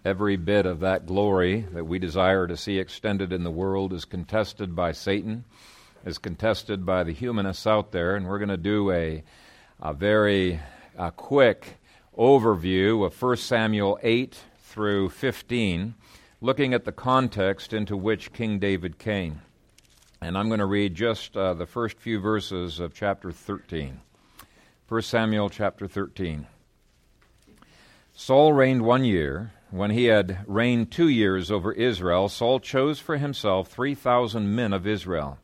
Every bit of that glory that we desire to see extended in the world is contested by Satan, is contested by the humanists out there, and we're going to do a very quick overview of 1 Samuel 8 through 15, looking at the context into which King David came. And I'm going to read just the first few verses of chapter 13. 1 Samuel chapter 13. Saul reigned 1 year. When he had reigned 2 years over Israel, Saul chose for himself 3,000 men of Israel.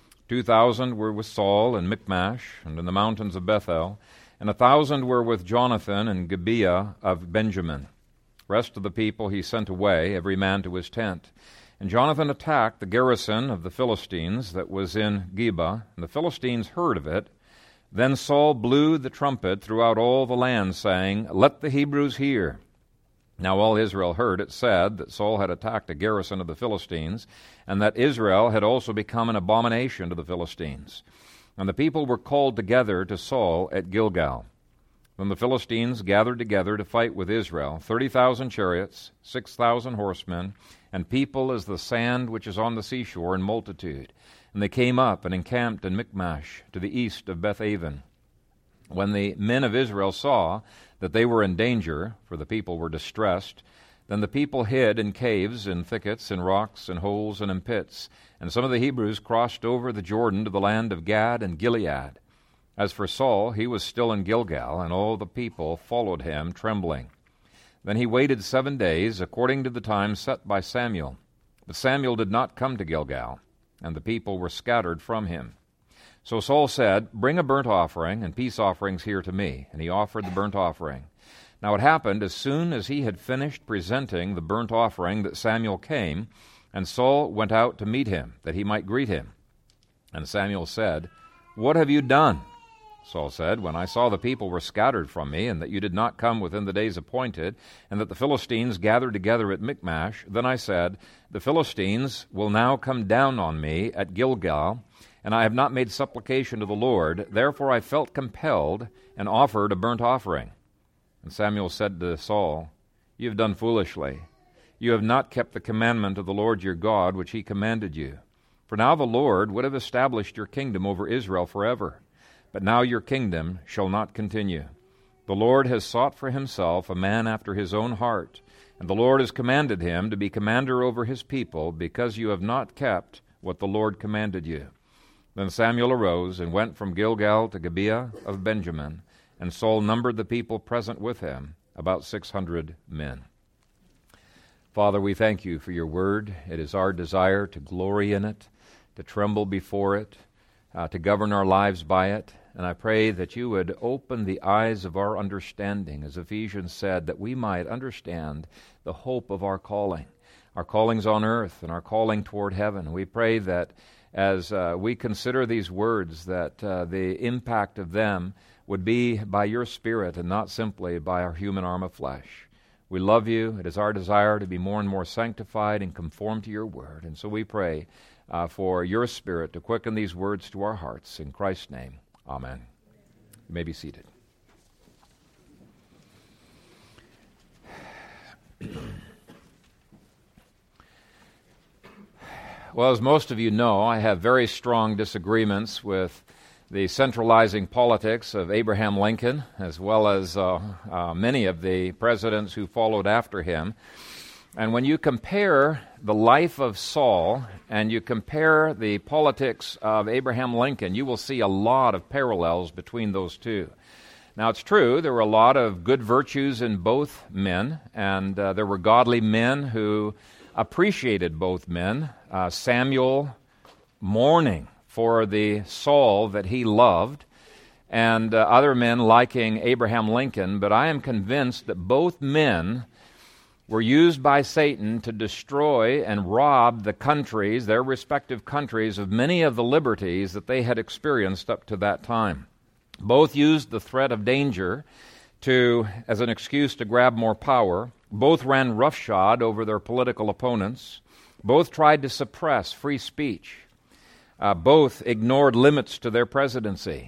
2,000 were with Saul in Michmash and in the mountains of Bethel, and 1,000 were with Jonathan in Gibeah of Benjamin. The rest of the people he sent away, every man to his tent. And Jonathan attacked the garrison of the Philistines that was in Geba, and the Philistines heard of it. Then Saul blew the trumpet throughout all the land, saying, "Let the Hebrews hear." Now all Israel heard it said that Saul had attacked a garrison of the Philistines, and that Israel had also become an abomination to the Philistines. And the people were called together to Saul at Gilgal. Then the Philistines gathered together to fight with Israel, 30,000 chariots, 6,000 horsemen, and people as the sand which is on the seashore in multitude. And they came up and encamped in Michmash, to the east of Bethaven. When the men of Israel saw that they were in danger, for the people were distressed, then the people hid in caves, in thickets, in rocks, in holes, and in pits. And some of the Hebrews crossed over the Jordan to the land of Gad and Gilead. As for Saul, he was still in Gilgal, and all the people followed him, trembling. Then he waited 7 days, according to the time set by Samuel. But Samuel did not come to Gilgal, and the people were scattered from him. So Saul said, "Bring a burnt offering and peace offerings here to me." And he offered the burnt offering. Now it happened, as soon as he had finished presenting the burnt offering, that Samuel came, and Saul went out to meet him, that he might greet him. And Samuel said, "What have you done?" Saul said, "When I saw the people were scattered from me, and that you did not come within the days appointed, and that the Philistines gathered together at Michmash, then I said, the Philistines will now come down on me at Gilgal, and I have not made supplication to the Lord. Therefore I felt compelled and offered a burnt offering." And Samuel said to Saul, "You have done foolishly. You have not kept the commandment of the Lord your God, which he commanded you. For now the Lord would have established your kingdom over Israel forever. But now your kingdom shall not continue. The Lord has sought for himself a man after his own heart, and the Lord has commanded him to be commander over his people, because you have not kept what the Lord commanded you." Then Samuel arose and went from Gilgal to Gibeah of Benjamin, and Saul numbered the people present with him, about 600 men. Father, we thank you for your word. It is our desire to glory in it, to tremble before it, to govern our lives by it. And I pray that you would open the eyes of our understanding, as Ephesians said, that we might understand the hope of our calling. Our callings on earth and our calling toward heaven. We pray that as we consider these words, that the impact of them would be by your Spirit and not simply by our human arm of flesh. We love you. It is our desire to be more and more sanctified and conformed to your word. And so we pray for your Spirit to quicken these words to our hearts. In Christ's name, amen. You may be seated. Well, as most of you know, I have very strong disagreements with the centralizing politics of Abraham Lincoln, as well as many of the presidents who followed after him. And when you compare the life of Saul and you compare the politics of Abraham Lincoln, you will see a lot of parallels between those two. Now, it's true, there were a lot of good virtues in both men, and there were godly men who appreciated both men. Samuel mourning for the Saul that he loved, and other men liking Abraham Lincoln. But I am convinced that both men were used by Satan to destroy and rob the countries, their respective countries, of many of the liberties that they had experienced up to that time. Both used the threat of danger as an excuse to grab more power. Both ran roughshod over their political opponents. Both tried to suppress free speech. Both ignored limits to their presidency.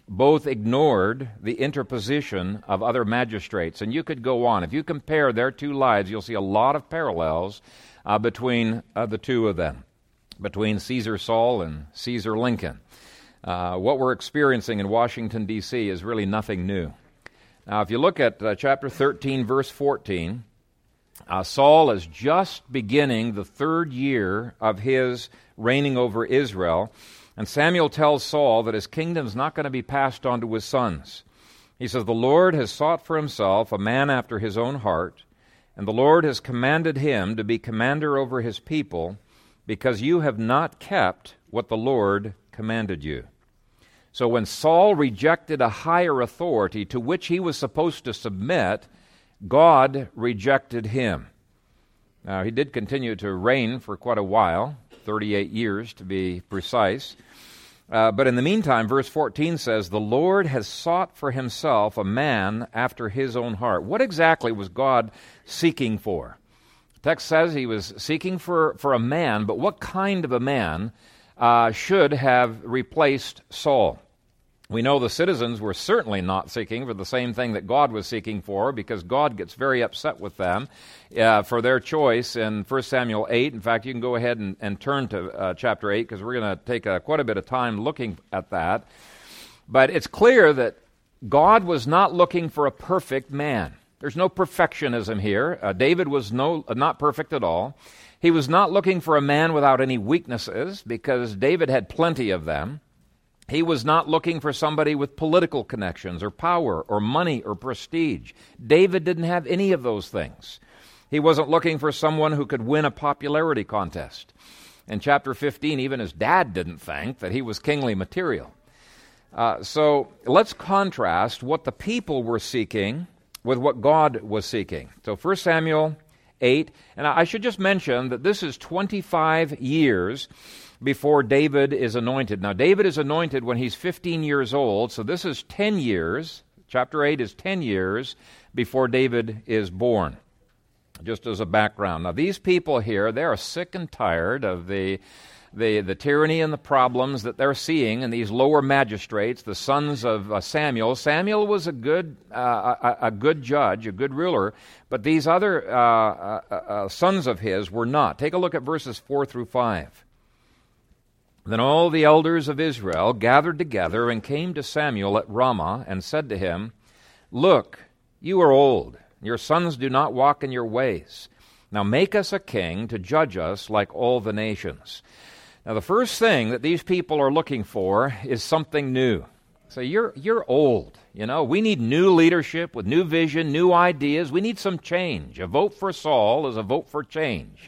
both ignored the interposition of other magistrates. And you could go on. If you compare their two lives, you'll see a lot of parallels between the two of them, between Caesar Saul and Caesar Lincoln. What we're experiencing in Washington, D.C. is really nothing new. Now, if you look at chapter 13, verse 14, Saul is just beginning the third year of his reigning over Israel, and Samuel tells Saul that his kingdom's not going to be passed on to his sons. He says, "The Lord has sought for himself a man after his own heart, and the Lord has commanded him to be commander over his people, because you have not kept what the Lord commanded you." So when Saul rejected a higher authority to which he was supposed to submit, God rejected him. Now, he did continue to reign for quite a while, 38 years to be precise. But in the meantime, verse 14 says, "The Lord has sought for himself a man after his own heart." What exactly was God seeking for? The text says he was seeking for a man, but what kind of a man should have replaced Saul? We know the citizens were certainly not seeking for the same thing that God was seeking for, because God gets very upset with them for their choice in 1 Samuel 8. In fact, you can go ahead and turn to chapter 8, because we're going to take quite a bit of time looking at that. But it's clear that God was not looking for a perfect man. There's no perfectionism here. David was not perfect at all. He was not looking for a man without any weaknesses, because David had plenty of them. He was not looking for somebody with political connections or power or money or prestige. David didn't have any of those things. He wasn't looking for someone who could win a popularity contest. In chapter 15, even his dad didn't think that he was kingly material. So let's contrast what the people were seeking with what God was seeking. So 1 Samuel 8, and I should just mention that this is 25 years before David is anointed. Now, David is anointed when he's 15 years old, so this is 10 years. Chapter 8 is 10 years before David is born, just as a background. Now, these people here, they are sick and tired of the tyranny and the problems that they're seeing in these lower magistrates, the sons of Samuel. Samuel was a good judge, a good ruler, but these other sons of his were not. Take a look at verses 4 through 5. Then all the elders of Israel gathered together and came to Samuel at Ramah and said to him, "Look, you are old. Your sons do not walk in your ways. Now make us a king to judge us like all the nations." Now the first thing that these people are looking for is something new. So you're old. You know, we need new leadership with new vision, new ideas. We need some change. A vote for Saul is a vote for change.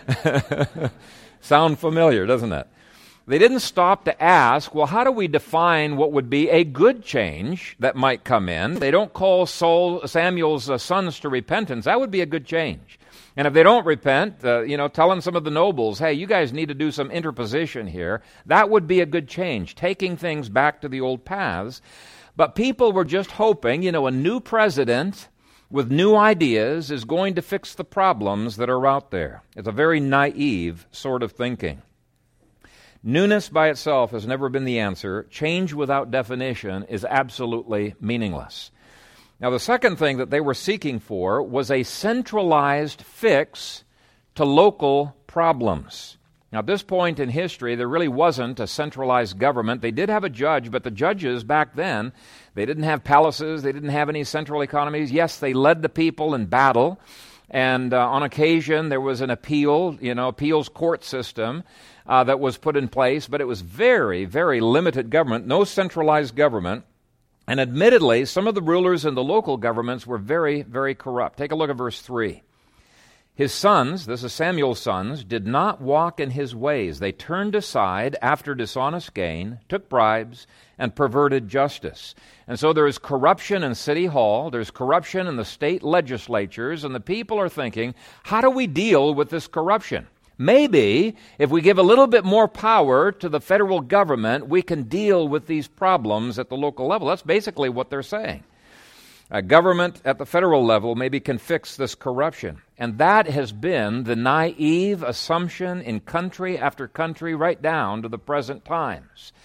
Sound familiar, doesn't it? They didn't stop to ask, well, how do we define what would be a good change that might come in? They don't call Samuel's sons to repentance. That would be a good change. And if they don't repent, telling some of the nobles, hey, you guys need to do some interposition here, that would be a good change, taking things back to the old paths. But people were just hoping, a new president with new ideas is going to fix the problems that are out there. It's a very naive sort of thinking. Newness by itself has never been the answer. Change without definition is absolutely meaningless. Now, the second thing that they were seeking for was a centralized fix to local problems. Now, at this point in history, there really wasn't a centralized government. They did have a judge, but the judges back then, they didn't have palaces, they didn't have any central economies. Yes, they led the people in battle, and on occasion there was an appeals court system that was put in place, but it was very, very limited government, no centralized government. And admittedly, some of the rulers in the local governments were very, very corrupt. Take a look at verse 3. His sons, this is Samuel's sons, did not walk in his ways. They turned aside after dishonest gain, took bribes, and perverted justice. And so there is corruption in City Hall, there's corruption in the state legislatures, and the people are thinking, how do we deal with this corruption? Maybe if we give a little bit more power to the federal government, we can deal with these problems at the local level. That's basically what they're saying. A government at the federal level maybe can fix this corruption. And that has been the naive assumption in country after country right down to the present times.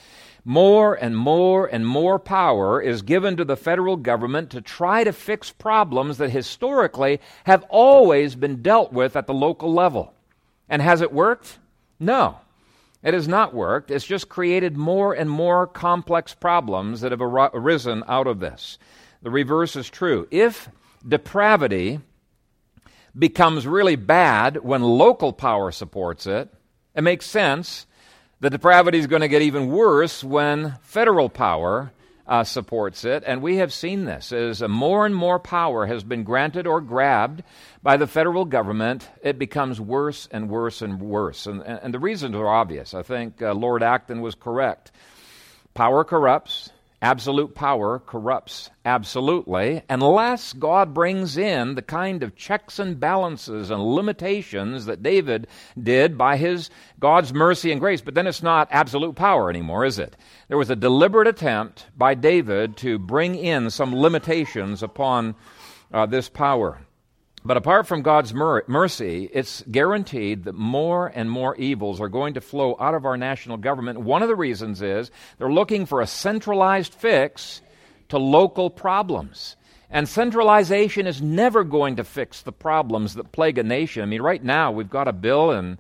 More and more and more power is given to the federal government to try to fix problems that historically have always been dealt with at the local level. And has it worked? No. It has not worked. It's just created more and more complex problems that have arisen out of this. The reverse is true. If depravity becomes really bad when local power supports it, it makes sense. The depravity is going to get even worse when federal power supports it, and we have seen this. As more and more power has been granted or grabbed by the federal government, it becomes worse and worse and worse. And the reasons are obvious. I think Lord Acton was correct. Power corrupts. Absolute power corrupts absolutely, unless God brings in the kind of checks and balances and limitations that David did by God's mercy and grace. But then it's not absolute power anymore, is it? There was a deliberate attempt by David to bring in some limitations upon this power. But apart from God's mercy, it's guaranteed that more and more evils are going to flow out of our national government. One of the reasons is they're looking for a centralized fix to local problems. And centralization is never going to fix the problems that plague a nation. I mean, right now we've got a bill in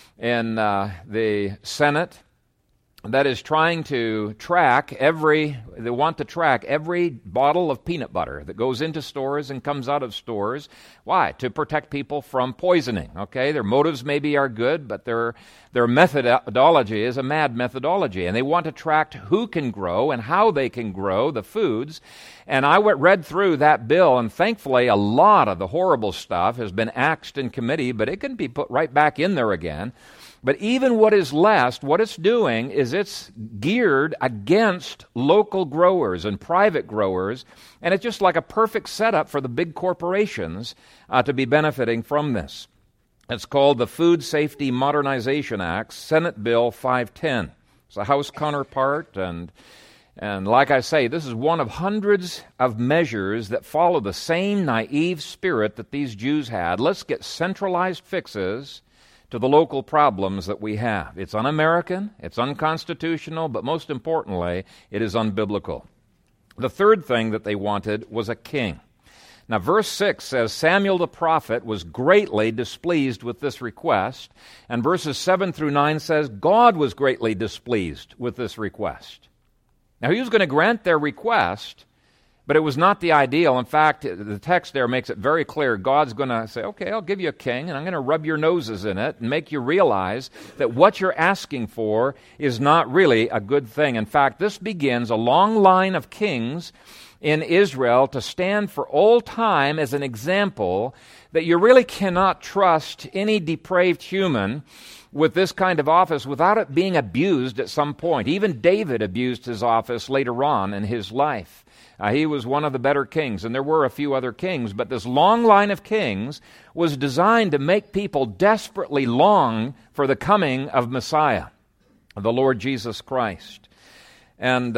the Senate that is trying to track every bottle of peanut butter that goes into stores and comes out of stores. Why? To protect people from poisoning, okay? Their motives maybe are good, but their methodology is a mad methodology. And they want to track who can grow and how they can grow the foods. And I read through that bill, and thankfully a lot of the horrible stuff has been axed in committee, but it can be put right back in there again. But even what is left, what it's doing is it's geared against local growers and private growers, and it's just like a perfect setup for the big corporations to be benefiting from this. It's called the Food Safety Modernization Act, Senate Bill 510. It's a House counterpart, and like I say, this is one of hundreds of measures that follow the same naive spirit that these Jews had. Let's get centralized fixes to the local problems that we have. It's un-American, it's unconstitutional, but most importantly, it is unbiblical. The third thing that they wanted was a king. Now, verse 6 says, Samuel the prophet was greatly displeased with this request, and verses 7 through 9 says, God was greatly displeased with this request. Now, he was going to grant their request, but it was not the ideal. In fact, the text there makes it very clear. God's going to say, okay, I'll give you a king, and I'm going to rub your noses in it and make you realize that what you're asking for is not really a good thing. In fact, this begins a long line of kings in Israel to stand for all time as an example that you really cannot trust any depraved human with this kind of office without it being abused at some point. Even David abused his office later on in his life. He was one of the better kings, and there were a few other kings, but this long line of kings was designed to make people desperately long for the coming of Messiah, the Lord Jesus Christ. And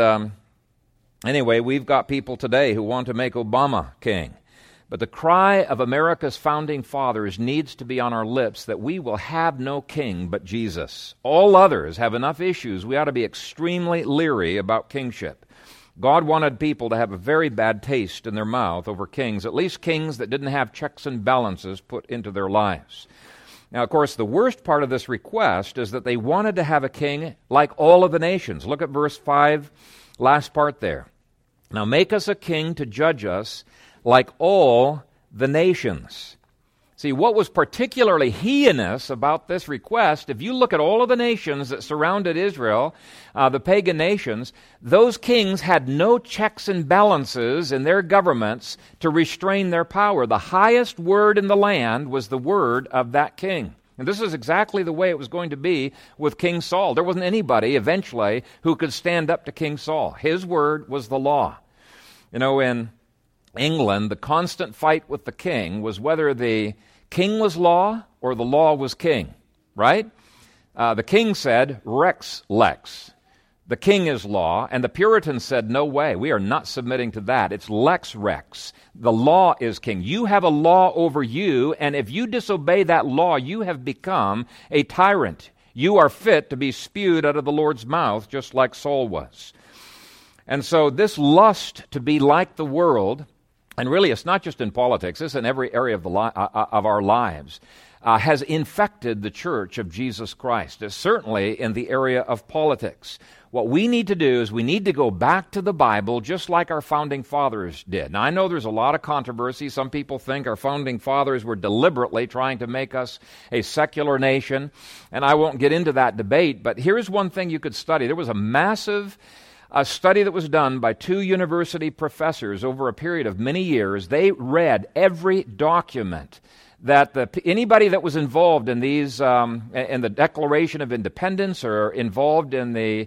anyway, we've got people today who want to make Obama king. But the cry of America's founding fathers needs to be on our lips that we will have no king but Jesus. All others have enough issues. We ought to be extremely leery about kingship. God wanted people to have a very bad taste in their mouth over kings, at least kings that didn't have checks and balances put into their lives. Now, of course, the worst part of this request is that they wanted to have a king like all of the nations. Look at verse 5, last part there. Now make us a king to judge us like all the nations. See, what was particularly heinous about this request, if you look at all of the nations that surrounded Israel, the pagan nations, those kings had no checks and balances in their governments to restrain their power. The highest word in the land was the word of that king. And this is exactly the way it was going to be with King Saul. There wasn't anybody eventually who could stand up to King Saul. His word was the law. You know, in England, the constant fight with the king was whether the king was law or the law was king, right? The king said, Rex Lex. The king is law, and the Puritans said, no way, we are not submitting to that. It's Lex Rex. The law is king. You have a law over you, and if you disobey that law, you have become a tyrant. You are fit to be spewed out of the Lord's mouth, just like Saul was. And so this lust to be like the world, and really it's not just in politics, it's in every area of our lives, has infected the church of Jesus Christ. It's certainly in the area of politics. What we need to do is we need to go back to the Bible just like our founding fathers did. Now, I know there's a lot of controversy. Some people think our founding fathers were deliberately trying to make us a secular nation, and I won't get into that debate, but here's one thing you could study. There was a massive study that was done by 2 university professors over a period of many years. They read every document that anybody that was involved in these, in the Declaration of Independence or involved in the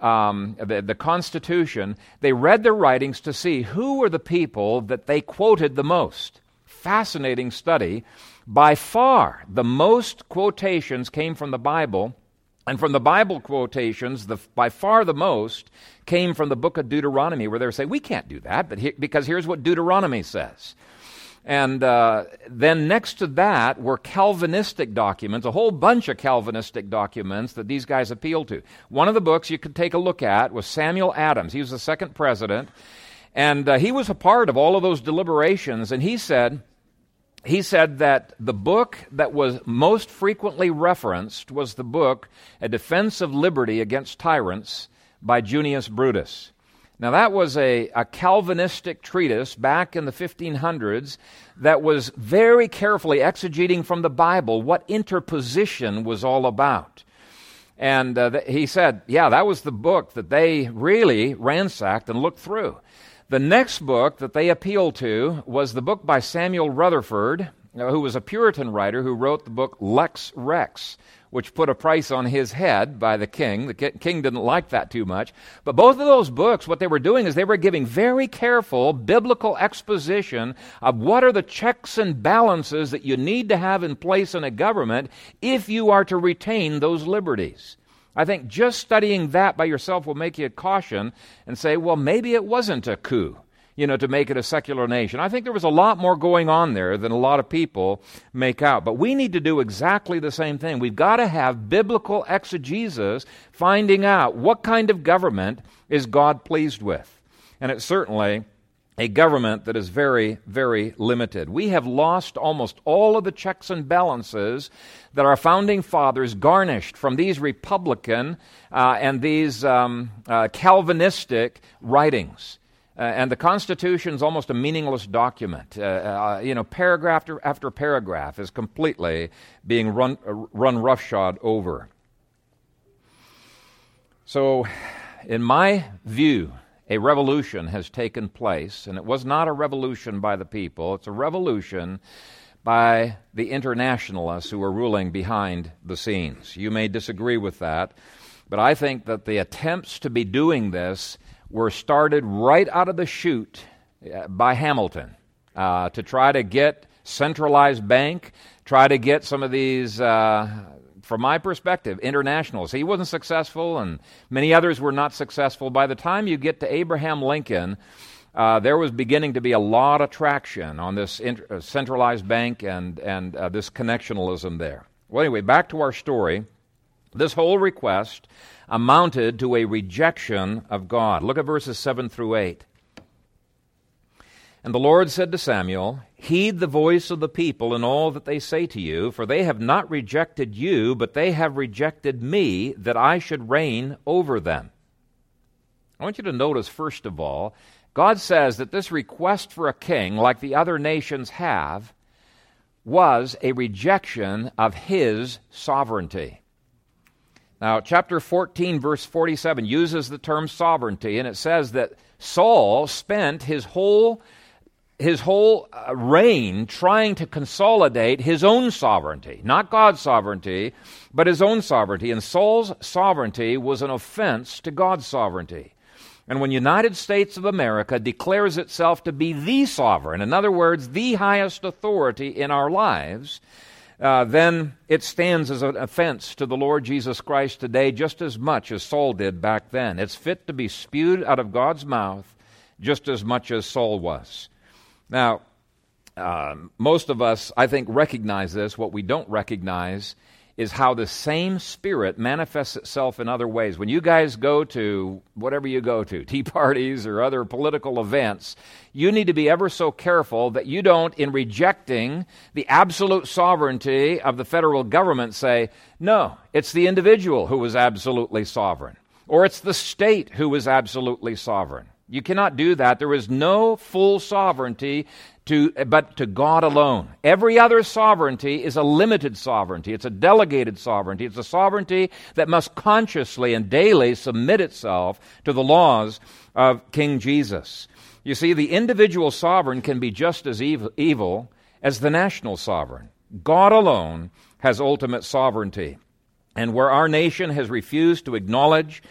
Constitution, they read their writings to see who were the people that they quoted the most. Fascinating study. By far, the most quotations came from the Bible, and from the Bible quotations, by far the most came from the book of Deuteronomy, where they were saying, we can't do that, because here's what Deuteronomy says. And then next to that were Calvinistic documents, a whole bunch of Calvinistic documents that these guys appealed to. One of the books you could take a look at was Samuel Adams. He was the second president, and he was a part of all of those deliberations, and he said that the book that was most frequently referenced was the book A Defense of Liberty Against Tyrants by Junius Brutus. Now, that was a Calvinistic treatise back in the 1500s that was very carefully exegeting from the Bible what interposition was all about. And he said, yeah, that was the book that they really ransacked and looked through. The next book that they appealed to was the book by Samuel Rutherford, who was a Puritan writer who wrote the book Lex Rex, which put a price on his head by the king. The king didn't like that too much. But both of those books, what they were doing is they were giving very careful biblical exposition of what are the checks and balances that you need to have in place in a government if you are to retain those liberties. I think just studying that by yourself will make you caution and say, well, maybe it wasn't a coup, to make it a secular nation. I think there was a lot more going on there than a lot of people make out. But we need to do exactly the same thing. We've got to have biblical exegesis, finding out what kind of government is God pleased with. And it's certainly a government that is very, very limited. We have lost almost all of the checks and balances that our founding fathers garnished from these Republican and these Calvinistic writings. And the Constitution is almost a meaningless document. Paragraph after paragraph is completely being run roughshod over. So, in my view, a revolution has taken place, and it was not a revolution by the people. It's a revolution by the internationalists who are ruling behind the scenes. You may disagree with that, but I think that the attempts to be doing this were started right out of the chute by Hamilton to try to get centralized bank, try to get some of these, from my perspective, internationals. He wasn't successful, and many others were not successful. By the time you get to Abraham Lincoln, there was beginning to be a lot of traction on this centralized bank and this connectionalism there. Well, anyway, back to our story. This whole request amounted to a rejection of God. Look at verses 7 through 8. And the Lord said to Samuel, heed the voice of the people in all that they say to you, for they have not rejected you, but they have rejected me, that I should reign over them. I want you to notice, first of all, God says that this request for a king, like the other nations have, was a rejection of his sovereignty. Now, chapter 14, verse 47 uses the term sovereignty, and it says that Saul spent his whole reign trying to consolidate his own sovereignty, not God's sovereignty, but his own sovereignty. And Saul's sovereignty was an offense to God's sovereignty. And when United States of America declares itself to be the sovereign, in other words, the highest authority in our lives, then it stands as an offense to the Lord Jesus Christ today just as much as Saul did back then. It's fit to be spewed out of God's mouth just as much as Saul was. Now, most of us, I think, recognize this. What we don't recognize is how the same Spirit manifests itself in other ways. When you guys go to whatever you go to, tea parties or other political events, you need to be ever so careful that you don't, in rejecting the absolute sovereignty of the federal government, say, no, it's the individual who is absolutely sovereign, or it's the state who is absolutely sovereign. You cannot do that. There is no full sovereignty but to God alone. Every other sovereignty is a limited sovereignty. It's a delegated sovereignty. It's a sovereignty that must consciously and daily submit itself to the laws of King Jesus. You see, the individual sovereign can be just as evil as the national sovereign. God alone has ultimate sovereignty. And where our nation has refused to acknowledge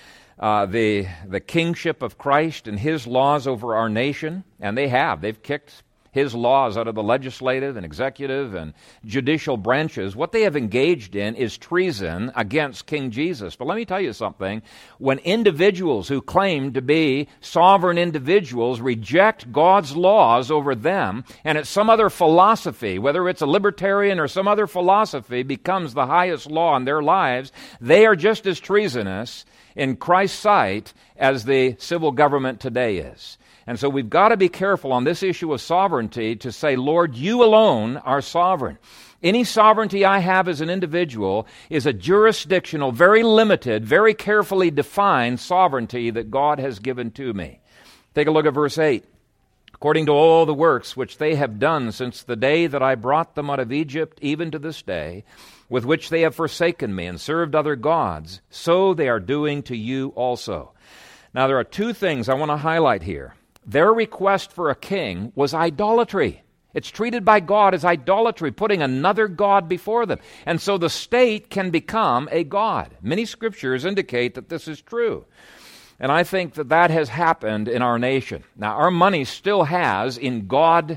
the kingship of Christ and His laws over our nation, and they've kicked His laws out of the legislative and executive and judicial branches. What they have engaged in is treason against King Jesus. But let me tell you something. When individuals who claim to be sovereign individuals reject God's laws over them, and it's some other philosophy, whether it's a libertarian or some other philosophy, becomes the highest law in their lives, they are just as treasonous in Christ's sight as the civil government today is. And so we've got to be careful on this issue of sovereignty to say, Lord, you alone are sovereign. Any sovereignty I have as an individual is a jurisdictional, very limited, very carefully defined sovereignty that God has given to me. Take a look at verse 8. According to all the works which they have done since the day that I brought them out of Egypt, even to this day, with which they have forsaken me and served other gods, so they are doing to you also. Now, there are two things I want to highlight here. Their request for a king was idolatry. It's treated by God as idolatry, putting another god before them. And so the state can become a god. Many scriptures indicate that this is true. And I think that has happened in our nation. Now, our money still has, in God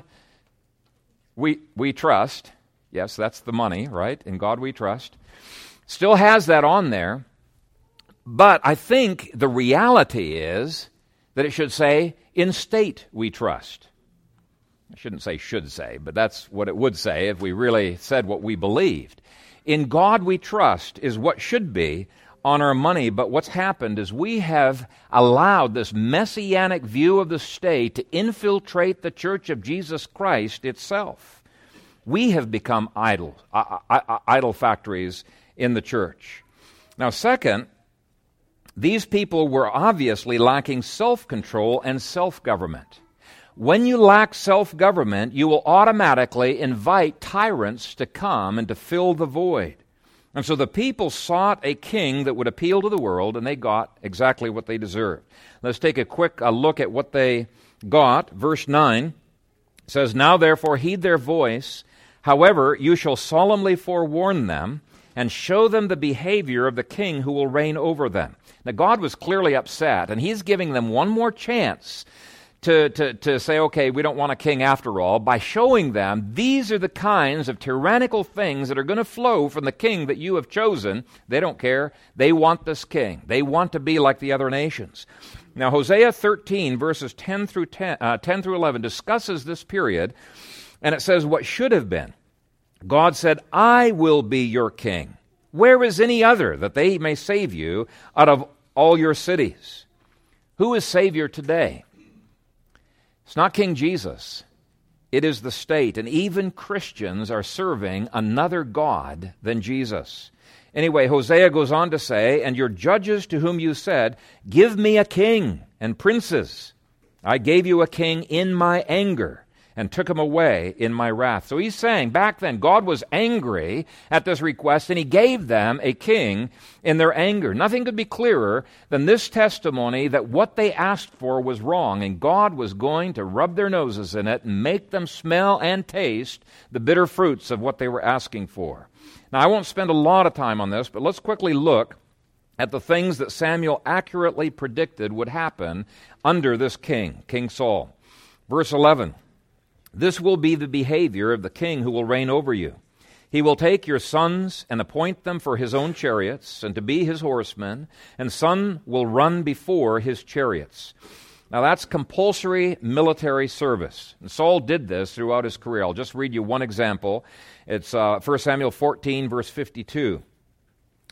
we trust. Yes, that's the money, right? In God we trust. Still has that on there. But I think the reality is that it should say, in state we trust. I shouldn't say should say, but that's what it would say if we really said what we believed. In God we trust is what should be on our money, but what's happened is we have allowed this messianic view of the state to infiltrate the Church of Jesus Christ itself. We have become idol factories in the church. Now, second, these people were obviously lacking self-control and self-government. When you lack self-government, you will automatically invite tyrants to come and to fill the void. And so the people sought a king that would appeal to the world, and they got exactly what they deserved. Let's take a quick look at what they got. Verse 9 says, Now therefore heed their voice. However, you shall solemnly forewarn them and show them the behavior of the king who will reign over them. Now, God was clearly upset, and He's giving them one more chance to say, okay, we don't want a king after all, by showing them these are the kinds of tyrannical things that are going to flow from the king that you have chosen. They don't care. They want this king. They want to be like the other nations. Now, Hosea 13, verses 10 through 11, discusses this period, and it says what should have been. God said, I will be your king. Where is any other that they may save you out of all your cities? Who is Savior today? It's not King Jesus. It is the state. And even Christians are serving another God than Jesus. Anyway, Hosea goes on to say, And your judges to whom you said, Give me a king and princes. I gave you a king in my anger, and took him away in my wrath. So he's saying, back then, God was angry at this request, and He gave them a king in their anger. Nothing could be clearer than this testimony that what they asked for was wrong, and God was going to rub their noses in it and make them smell and taste the bitter fruits of what they were asking for. Now, I won't spend a lot of time on this, but let's quickly look at the things that Samuel accurately predicted would happen under this king, King Saul. Verse 11, This will be the behavior of the king who will reign over you. He will take your sons and appoint them for his own chariots and to be his horsemen, and son will run before his chariots. Now that's compulsory military service. And Saul did this throughout his career. I'll just read you one example. It's 1 Samuel 14, verse 52.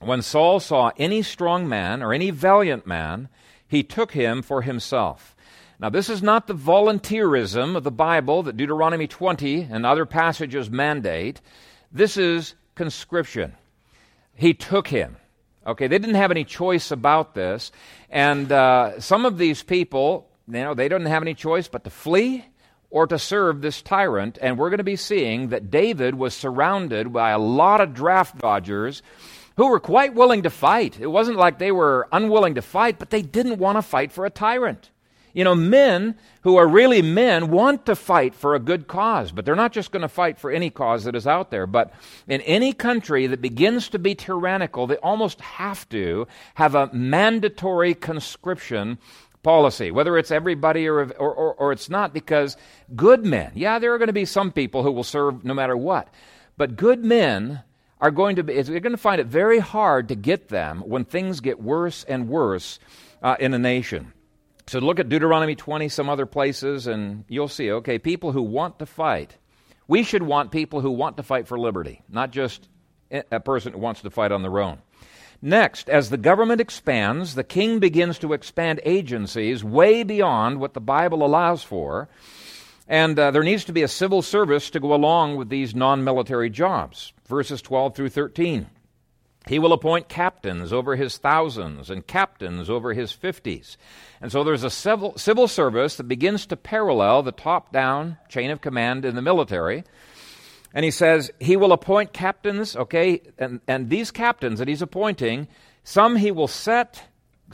When Saul saw any strong man or any valiant man, he took him for himself. Now, this is not the volunteerism of the Bible that Deuteronomy 20 and other passages mandate. This is conscription. He took him. Okay, they didn't have any choice about this. And some of these people, they didn't have any choice but to flee or to serve this tyrant. And we're going to be seeing that David was surrounded by a lot of draft dodgers who were quite willing to fight. It wasn't like they were unwilling to fight, but they didn't want to fight for a tyrant. Men who are really men want to fight for a good cause, but they're not just going to fight for any cause that is out there. But in any country that begins to be tyrannical, they almost have to have a mandatory conscription policy, whether it's everybody or it's not, because good men, there are going to be some people who will serve no matter what, but good men are going to find it very hard to get them when things get worse and worse in a nation. So look at Deuteronomy 20, some other places, and you'll see, okay, people who want to fight. We should want people who want to fight for liberty, not just a person who wants to fight on their own. Next, as the government expands, the king begins to expand agencies way beyond what the Bible allows for, and there needs to be a civil service to go along with these non-military jobs. Verses 12 through 13. He will appoint captains over his thousands and captains over his 50s. And so there's a civil service that begins to parallel the top-down chain of command in the military. And he says he will appoint captains, okay, and these captains that he's appointing, he will set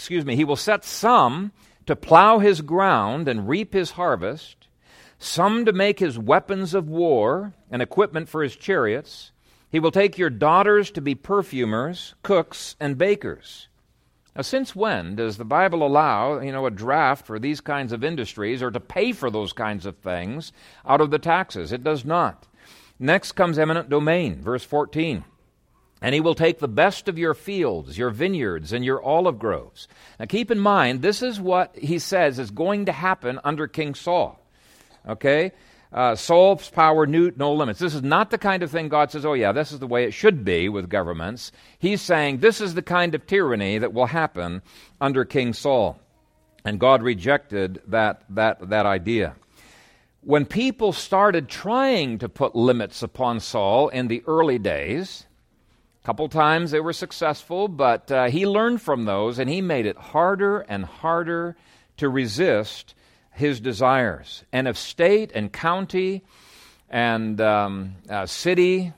some to plow his ground and reap his harvest, some to make his weapons of war and equipment for his chariots. He will take your daughters to be perfumers, cooks, and bakers. Now, since when does the Bible allow, a draft for these kinds of industries or to pay for those kinds of things out of the taxes? It does not. Next comes eminent domain, verse 14. And he will take the best of your fields, your vineyards, and your olive groves. Now, keep in mind, this is what he says is going to happen under King Saul. Okay? Saul's power knew no limits. This is not the kind of thing God says, this is the way it should be with governments. He's saying this is the kind of tyranny that will happen under King Saul. And God rejected that idea. When people started trying to put limits upon Saul in the early days, a couple times they were successful, but he learned from those, and he made it harder and harder to resist his desires. And if state and county and city,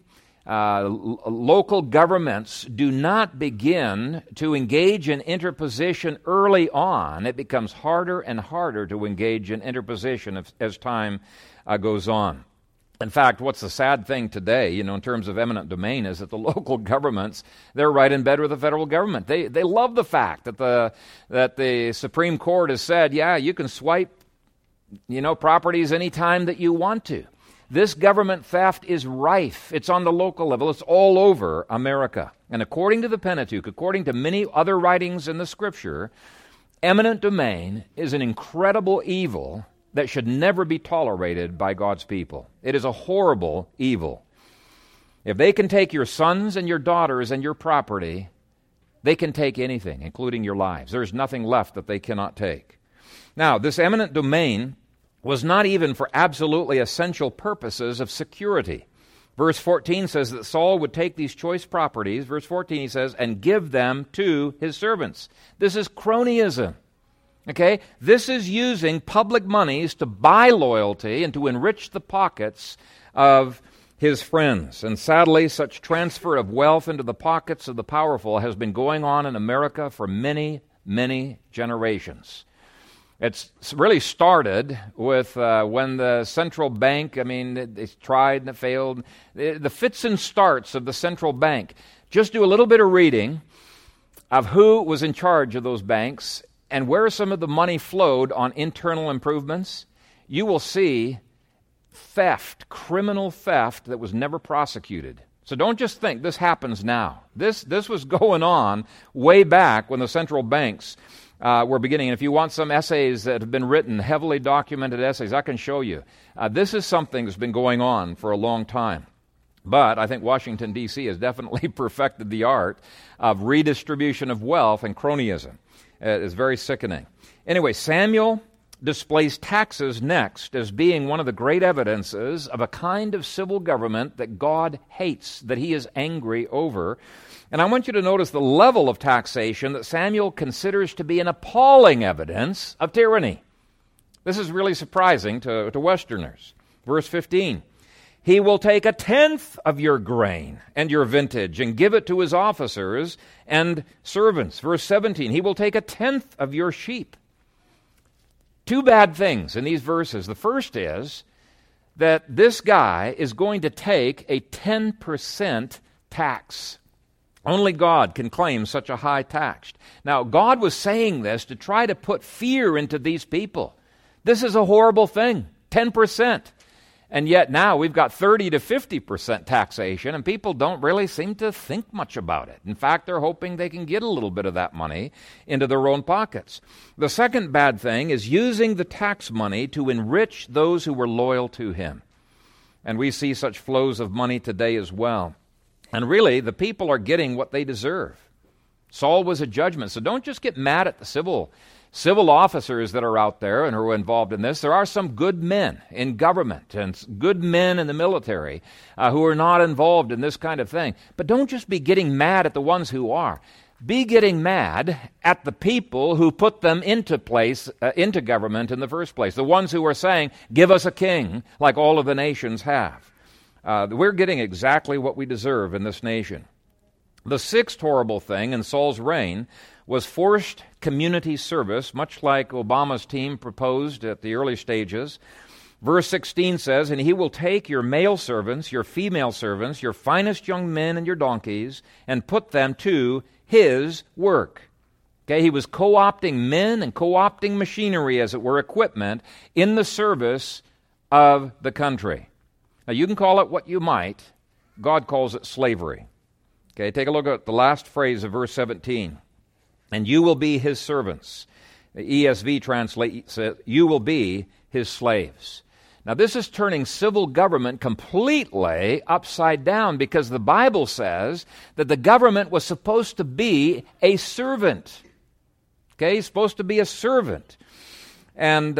local governments do not begin to engage in interposition early on, it becomes harder and harder to engage in interposition as time goes on. In fact, what's the sad thing today, in terms of eminent domain, is that the local governments, they're right in bed with the federal government. They love the fact that the Supreme Court has said, you can swipe properties anytime that you want to. This government theft is rife. It's on the local level. It's all over America. And according to the Pentateuch, according to many other writings in the Scripture, eminent domain is an incredible evil that should never be tolerated by God's people. It is a horrible evil. If they can take your sons and your daughters and your property, they can take anything, including your lives. There's nothing left that they cannot take. Now, this eminent domain was not even for absolutely essential purposes of security. Verse 14 says that Saul would take these choice properties, verse 14 he says, and give them to his servants. This is cronyism. Okay? This is using public monies to buy loyalty and to enrich the pockets of his friends. And sadly, such transfer of wealth into the pockets of the powerful has been going on in America for many, many generations. It's really started with when the central bank, they tried and it failed. The fits and starts of the central bank. Just do a little bit of reading of who was in charge of those banks and where some of the money flowed on internal improvements. You will see theft, criminal theft that was never prosecuted. So don't just think this happens now. This was going on way back when the central banks were beginning. And if you want some essays that have been written, heavily documented essays, I can show you. This is something that's been going on for a long time. But I think Washington, D.C. has definitely perfected the art of redistribution of wealth and cronyism. It is very sickening. Anyway, Samuel displays taxes next as being one of the great evidences of a kind of civil government that God hates, that he is angry over. And I want you to notice the level of taxation that Samuel considers to be an appalling evidence of tyranny. This is really surprising to Westerners. Verse 15, he will take 1/10 of your grain and your vintage and give it to his officers and servants. Verse 17, he will take 1/10 of your sheep. Two bad things in these verses. The first is that this guy is going to take a 10% tax. Only God can claim such a high tax. Now, God was saying this to try to put fear into these people. This is a horrible thing, 10%. And yet now we've got 30 to 50% taxation, and people don't really seem to think much about it. In fact, they're hoping they can get a little bit of that money into their own pockets. The second bad thing is using the tax money to enrich those who were loyal to him. And we see such flows of money today as well. And really, the people are getting what they deserve. Saul was a judgment, so don't just get mad at the civil officers that are out there and who are involved in this. There are some good men in government and good men in the military who are not involved in this kind of thing. But don't just be getting mad at the ones who are. Be getting mad at the people who put them into government in the first place. The ones who are saying, give us a king like all of the nations have. We're getting exactly what we deserve in this nation. The sixth horrible thing in Saul's reign was forced community service, much like Obama's team proposed at the early stages. Verse 16 says, and he will take your male servants, your female servants, your finest young men and your donkeys, and put them to his work. Okay, he was co-opting men and co-opting machinery, as it were, equipment, in the service of the country. Now, you can call it what you might. God calls it slavery. Okay, take a look at the last phrase of verse 17. And you will be his servants. The ESV translates it, you will be his slaves. Now, this is turning civil government completely upside down, because the Bible says that the government was supposed to be a servant. Okay, he's supposed to be a servant. And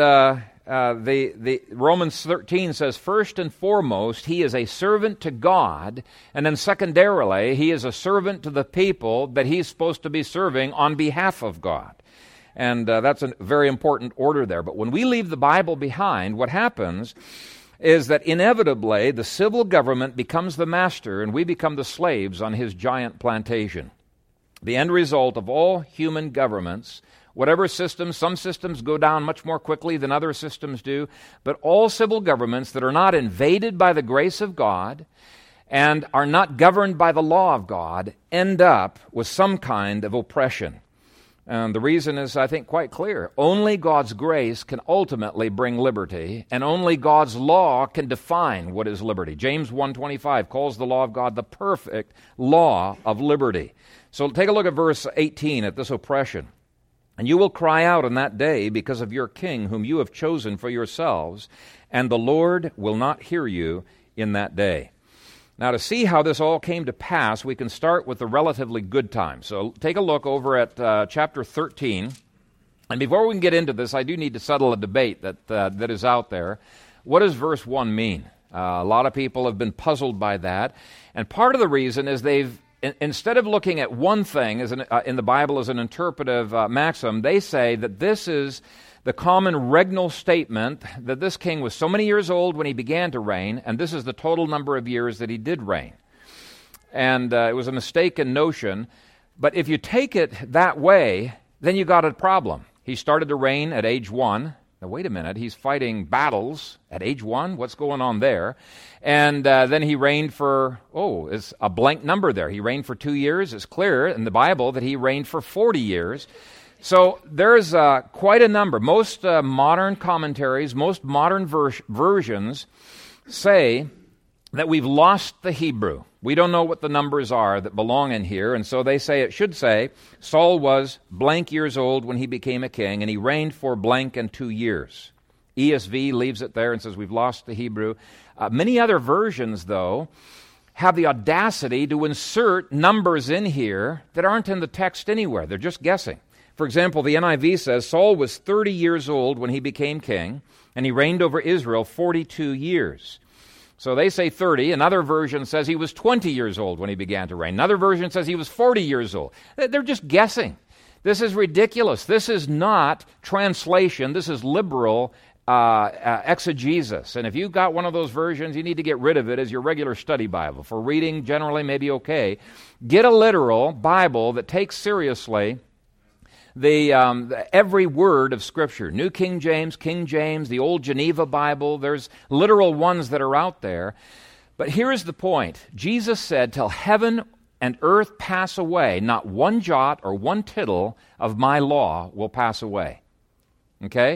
the Romans 13 says, first and foremost, he is a servant to God, and then secondarily, he is a servant to the people that he's supposed to be serving on behalf of God. And that's a very important order there. But when we leave the Bible behind, what happens is that inevitably the civil government becomes the master and we become the slaves on his giant plantation. The end result of all human governments, whatever systems, some systems go down much more quickly than other systems do, but all civil governments that are not invaded by the grace of God and are not governed by the law of God end up with some kind of oppression. And the reason is, I think, quite clear. Only God's grace can ultimately bring liberty, and only God's law can define what is liberty. James 1:25 calls the law of God the perfect law of liberty. So take a look at verse 18, at this oppression. And you will cry out on that day because of your king whom you have chosen for yourselves, and the Lord will not hear you in that day. Now, to see how this all came to pass, we can start with the relatively good times. So take a look over at chapter 13. And before we can get into this, I do need to settle a debate that is out there. What does verse 1 mean? A lot of people have been puzzled by that. And part of the reason is instead of looking at one thing in the Bible as an interpretive maxim, they say that this is the common regnal statement that this king was so many years old when he began to reign, and this is the total number of years that he did reign. And it was a mistaken notion, but if you take it that way, then you got a problem. He started to reign at age 1. Now, wait a minute, he's fighting battles at age 1? What's going on there? And then he reigned for, it's a blank number there. He reigned for 2 years. It's clear in the Bible that he reigned for 40 years. So there's quite a number. Most modern commentaries, most modern versions say that we've lost the Hebrew. We don't know what the numbers are that belong in here, and so they say it should say Saul was blank years old when he became a king, and he reigned for blank and 2 years. ESV leaves it there and says we've lost the Hebrew. Many other versions, though, have the audacity to insert numbers in here that aren't in the text anywhere. They're just guessing. For example, the NIV says Saul was 30 years old when he became king, and he reigned over Israel 42 years. So they say 30. Another version says he was 20 years old when he began to reign. Another version says he was 40 years old. They're just guessing. This is ridiculous. This is not translation. This is liberal exegesis. And if you've got one of those versions, you need to get rid of it as your regular study Bible. For reading, generally, maybe okay. Get a literal Bible that takes seriously the every word of Scripture. New King James, the Old Geneva Bible. There's literal ones that are out there. But here's the point. Jesus said, till heaven and earth pass away, not one jot or one tittle of my law will pass away. Okay?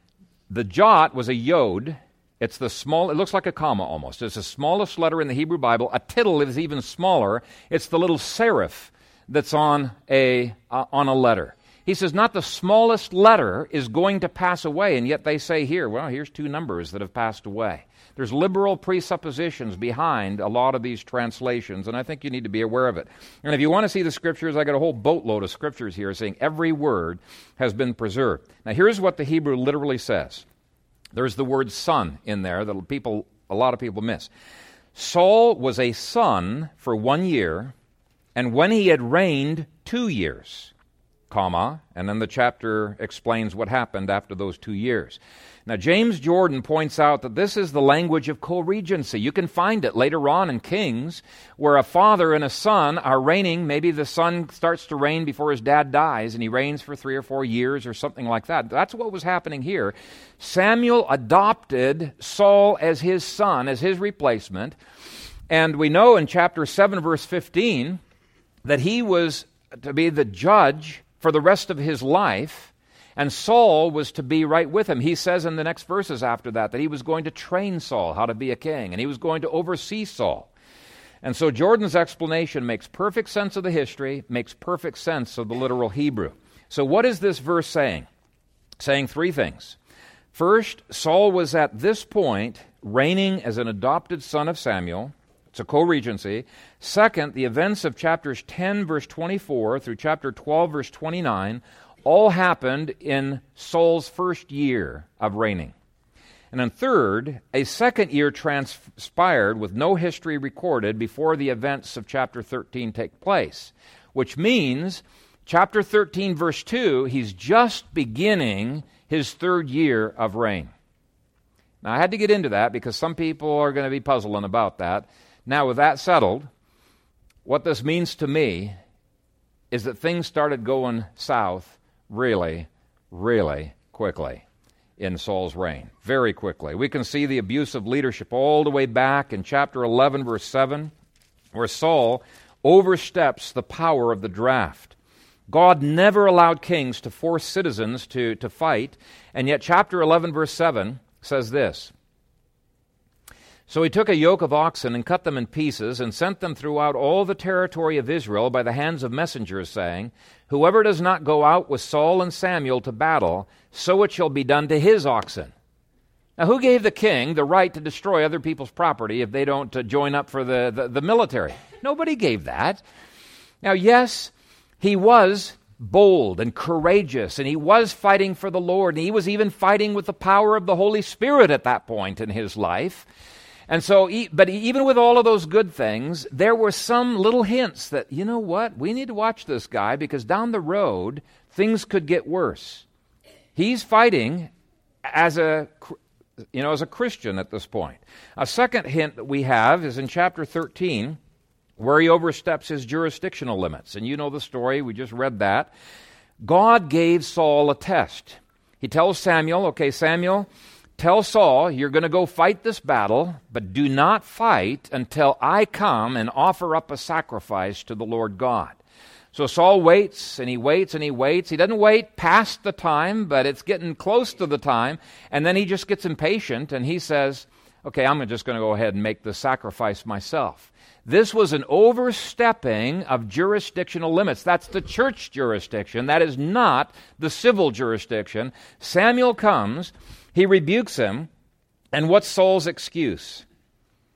The jot was a yod. It's the small, it looks like a comma almost. It's the smallest letter in the Hebrew Bible. A tittle is even smaller. It's the little serif that's on a letter. He says not the smallest letter is going to pass away, and yet they say here, well, here's two numbers that have passed away. There's liberal presuppositions behind a lot of these translations, and I think you need to be aware of it. And if you want to see the Scriptures, I got a whole boatload of Scriptures here saying every word has been preserved. Now here's what the Hebrew literally says. There's the word son in there that a lot of people miss. Saul was a son for 1 year, and when he had reigned 2 years, comma, and then the chapter explains what happened after those 2 years. Now, James Jordan points out that this is the language of co-regency. You can find it later on in Kings, where a father and a son are reigning. Maybe the son starts to reign before his dad dies, and he reigns for 3 or 4 years or something like that. That's what was happening here. Samuel adopted Saul as his son, as his replacement, and we know in chapter 7, verse 15, that he was to be the judge for the rest of his life, and Saul was to be right with him. He says in the next verses after that he was going to train Saul how to be a king, and he was going to oversee Saul. And so Jordan's explanation makes perfect sense of the history, makes perfect sense of the literal Hebrew. So what is this verse saying? Saying three things. First, Saul was at this point reigning as an adopted son of Samuel. It's a co-regency. Second, the events of chapters 10, verse 24 through chapter 12, verse 29 all happened in Saul's first year of reigning. And then third, a second year transpired with no history recorded before the events of chapter 13 take place, which means chapter 13, verse 2, he's just beginning his third year of reign. Now, I had to get into that because some people are going to be puzzling about that. Now, with that settled, what this means to me is that things started going south really, really quickly in Saul's reign. Very quickly. We can see the abuse of leadership all the way back in chapter 11, verse 7, where Saul oversteps the power of the draft. God never allowed kings to force citizens to fight, and yet chapter 11, verse 7 says this. So he took a yoke of oxen and cut them in pieces and sent them throughout all the territory of Israel by the hands of messengers, saying, whoever does not go out with Saul and Samuel to battle, so it shall be done to his oxen. Now, who gave the king the right to destroy other people's property if they don't join up for the military? Nobody gave that. Now, yes, he was bold and courageous, and he was fighting for the Lord, and he was even fighting with the power of the Holy Spirit at that point in his life. And so, but even with all of those good things, there were some little hints that, you know what, we need to watch this guy because down the road, things could get worse. He's fighting as a Christian at this point. A second hint that we have is in chapter 13, where he oversteps his jurisdictional limits. And you know the story, we just read that. God gave Saul a test. He tells Samuel, okay, Samuel, tell Saul, you're going to go fight this battle, but do not fight until I come and offer up a sacrifice to the Lord God. So Saul waits, and he waits, and he waits. He doesn't wait past the time, but it's getting close to the time, and then he just gets impatient, and he says, okay, I'm just going to go ahead and make the sacrifice myself. This was an overstepping of jurisdictional limits. That's the church jurisdiction. That is not the civil jurisdiction. Samuel comes, he rebukes him, and what's Saul's excuse?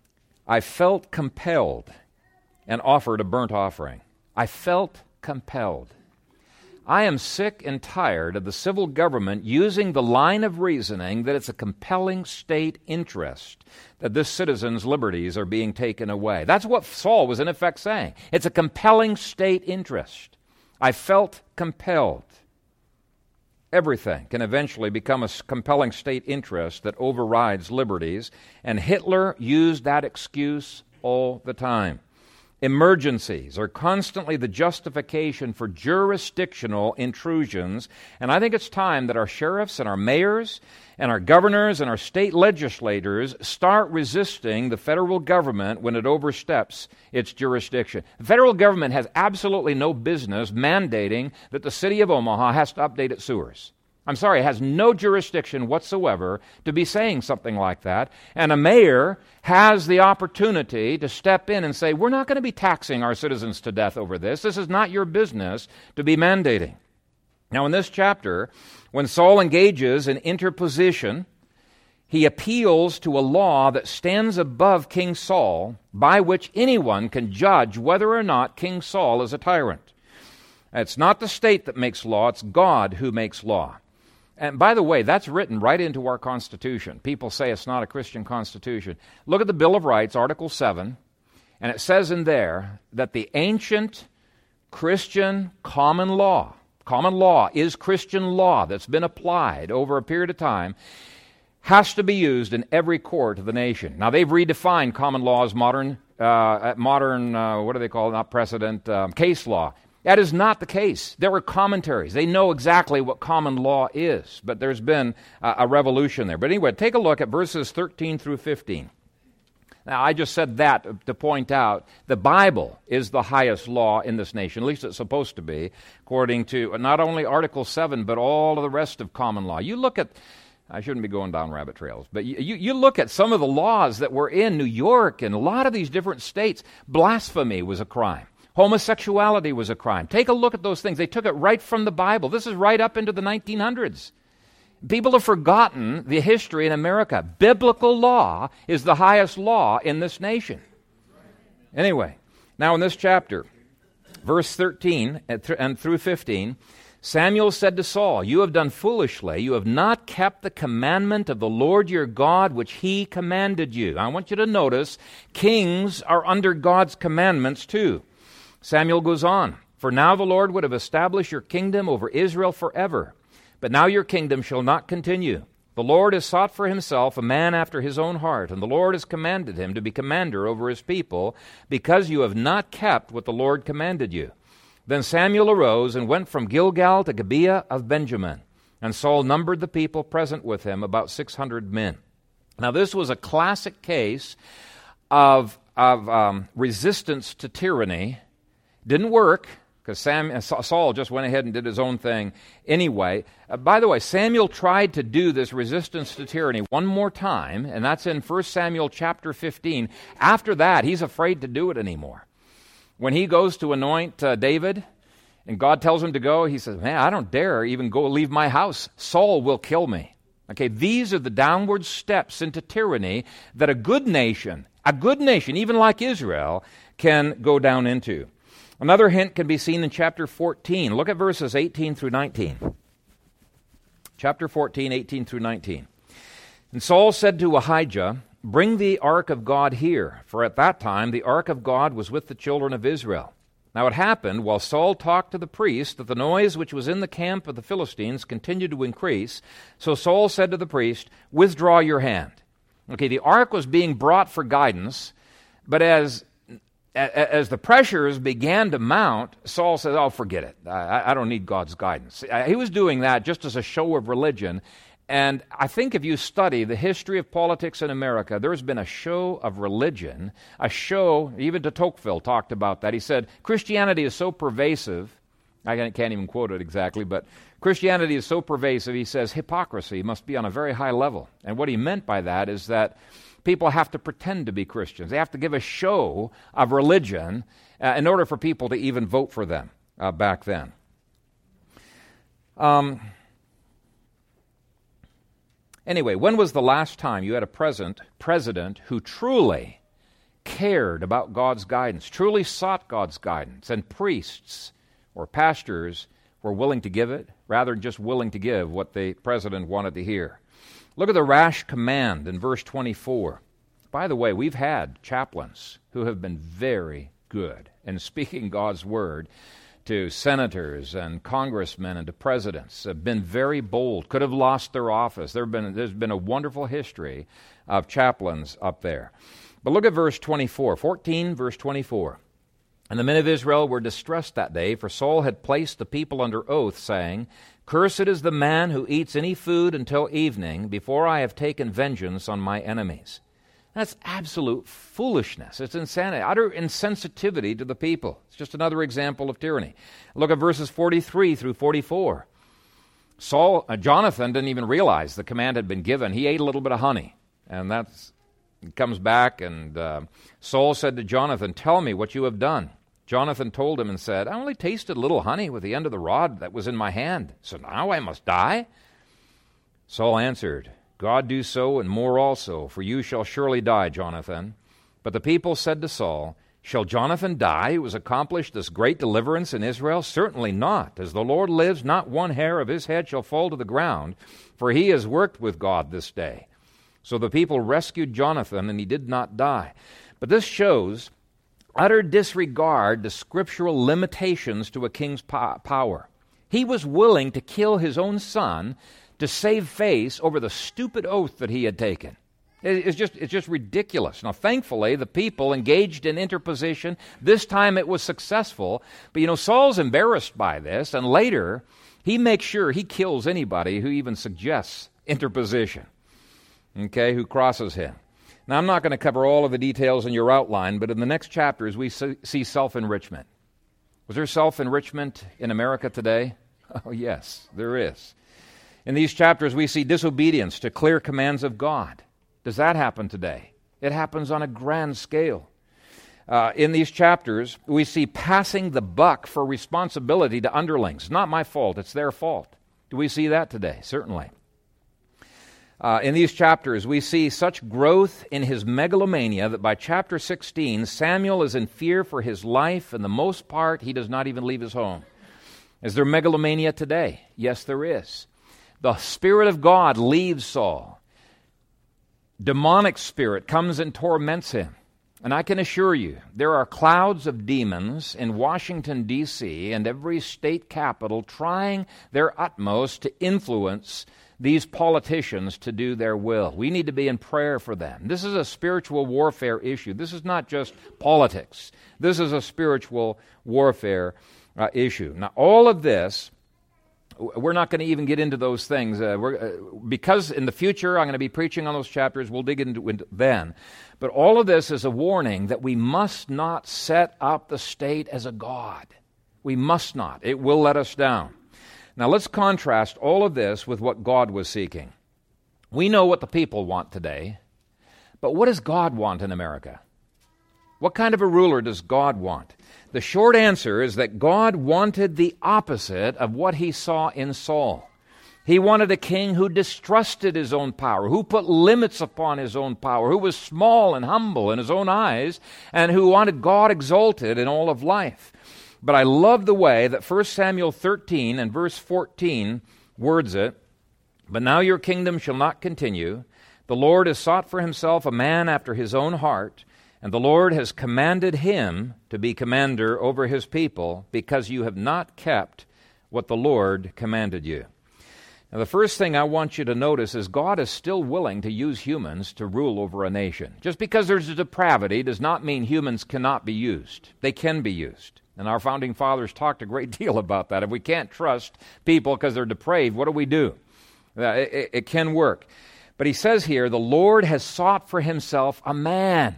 I felt compelled and offered a burnt offering. I felt compelled. I am sick and tired of the civil government using the line of reasoning that it's a compelling state interest that this citizen's liberties are being taken away. That's what Saul was in effect saying. It's a compelling state interest. I felt compelled. Everything can eventually become a compelling state interest that overrides liberties, and Hitler used that excuse all the time. Emergencies are constantly the justification for jurisdictional intrusions, and I think it's time that our sheriffs and our mayors and our governors and our state legislators start resisting the federal government when it oversteps its jurisdiction. The federal government has absolutely no business mandating that the city of Omaha has to update its sewers. I'm sorry, it has no jurisdiction whatsoever to be saying something like that. And a mayor has the opportunity to step in and say, we're not going to be taxing our citizens to death over this. This is not your business to be mandating. Now, in this chapter, when Saul engages in interposition, he appeals to a law that stands above King Saul, by which anyone can judge whether or not King Saul is a tyrant. It's not the state that makes law, it's God who makes law. And by the way, that's written right into our Constitution. People say it's not a Christian Constitution. Look at the Bill of Rights, Article 7, and it says in there that the ancient Christian common law is Christian law that's been applied over a period of time, has to be used in every court of the nation. Now, they've redefined common law as modern, what do they call it, not precedent, case law. That is not the case. There are commentaries. They know exactly what common law is, but there's been a revolution there. But anyway, take a look at verses 13 through 15. Now, I just said that to point out the Bible is the highest law in this nation, at least it's supposed to be, according to not only Article 7, but all of the rest of common law. You look at, I shouldn't be going down rabbit trails, but you look at some of the laws that were in New York and a lot of these different states. Blasphemy was a crime. Homosexuality was a crime. Take a look at those things. They took it right from the Bible. This is right up into the 1900s. People have forgotten the history in America. Biblical law is the highest law in this nation. Anyway, now in this chapter, verse 13 and through 15, Samuel said to Saul, "You have done foolishly. You have not kept the commandment of the Lord your God, which he commanded you." I want you to notice, kings are under God's commandments too. Samuel goes on, "For now the Lord would have established your kingdom over Israel forever. But now your kingdom shall not continue. The Lord has sought for himself a man after his own heart, and the Lord has commanded him to be commander over his people, because you have not kept what the Lord commanded you." Then Samuel arose and went from Gilgal to Gibeah of Benjamin, and Saul numbered the people present with him, about 600 men. Now this was a classic case of resistance to tyranny. Didn't work, because Saul just went ahead and did his own thing anyway. By the way, Samuel tried to do this resistance to tyranny one more time, and that's in 1 Samuel chapter 15. After that, he's afraid to do it anymore. When he goes to anoint David, and God tells him to go, he says, "Man, I don't dare even go leave my house. Saul will kill me." Okay, these are the downward steps into tyranny that a good nation, even like Israel, can go down into. Another hint can be seen in chapter 14. Look at verses 18 through 19. Chapter 14, 18 through 19. "And Saul said to Ahijah, 'Bring the ark of God here,' for at that time the ark of God was with the children of Israel. Now it happened, while Saul talked to the priest, that the noise which was in the camp of the Philistines continued to increase. So Saul said to the priest, 'Withdraw your hand.'" Okay, the ark was being brought for guidance, but as the pressures began to mount, Saul said, "Oh, forget it. I don't need God's guidance." He was doing that just as a show of religion. And I think if you study the history of politics in America, there's been a show of religion, a show, even de Tocqueville talked about that. He said, Christianity is so pervasive, I can't even quote it exactly, but Christianity is so pervasive, he says, hypocrisy must be on a very high level. And what he meant by that is that people have to pretend to be Christians. They have to give a show of religion in order for people to even vote for them back then. Anyway, when was the last time you had a president who truly cared about God's guidance, truly sought God's guidance, and priests or pastors were willing to give it, rather than just willing to give what the president wanted to hear. Look at the rash command in verse 24. By the way, we've had chaplains who have been very good in speaking God's word to senators and congressmen and to presidents, have been very bold, could have lost their office. There's been a wonderful history of chaplains up there. But look at verse 24, 14, verse 24. And the men of Israel were distressed that day, for Saul had placed the people under oath, saying, Cursed is the man who eats any food until evening, before I have taken vengeance on my enemies. That's absolute foolishness. It's insanity, utter insensitivity to the people. It's just another example of tyranny. Look at verses 43 through 44. Jonathan didn't even realize the command had been given. He ate a little bit of honey, and he comes back, and Saul said to Jonathan, Tell me what you have done. Jonathan told him and said, I only tasted a little honey with the end of the rod that was in my hand. So now I must die? Saul answered, God do so, and more also, for you shall surely die, Jonathan. But the people said to Saul, Shall Jonathan die, who has accomplished this great deliverance in Israel? Certainly not. As the Lord lives, not one hair of his head shall fall to the ground, for he has worked with God this day. So the people rescued Jonathan, and he did not die. But this shows utter disregard to scriptural limitations to a king's power. He was willing to kill his own son to save face over the stupid oath that he had taken. It's just ridiculous. Now, thankfully, the people engaged in interposition. This time it was successful. But, Saul's embarrassed by this, and later he makes sure he kills anybody who even suggests interposition, who crosses him. Now, I'm not going to cover all of the details in your outline, but in the next chapters we see self-enrichment. Was there self-enrichment in America today? Oh, yes, there is. In these chapters, we see disobedience to clear commands of God. Does that happen today? It happens on a grand scale. In these chapters, we see passing the buck for responsibility to underlings. It's not my fault, it's their fault. Do we see that today? Certainly. In these chapters, we see such growth in his megalomania that by chapter 16, Samuel is in fear for his life, and the most part, he does not even leave his home. Is there megalomania today? Yes, there is. The Spirit of God leaves Saul. Demonic spirit comes and torments him. And I can assure you, there are clouds of demons in Washington, D.C., and every state capital trying their utmost to influence these politicians to do their will. We need to be in prayer for them. This is a spiritual warfare issue. This is not just politics. This is a spiritual warfare issue. Now, all of this, we're not going to even get into those things. Because in the future I'm going to be preaching on those chapters, we'll dig into it then. But all of this is a warning that we must not set up the state as a god. We must not. It will let us down. Now let's contrast all of this with what God was seeking. We know what the people want today, but what does God want in America? What kind of a ruler does God want? The short answer is that God wanted the opposite of what he saw in Saul. He wanted a king who distrusted his own power, who put limits upon his own power, who was small and humble in his own eyes, and who wanted God exalted in all of life. But I love the way that 1 Samuel 13 and verse 14 words it. But now your kingdom shall not continue. The Lord has sought for himself a man after his own heart, and the Lord has commanded him to be commander over his people, because you have not kept what the Lord commanded you. Now, the first thing I want you to notice is God is still willing to use humans to rule over a nation. Just because there's a depravity does not mean humans cannot be used. They can be used. And our founding fathers talked a great deal about that. If we can't trust people because they're depraved, what do? It can work. But he says here, the Lord has sought for himself a man.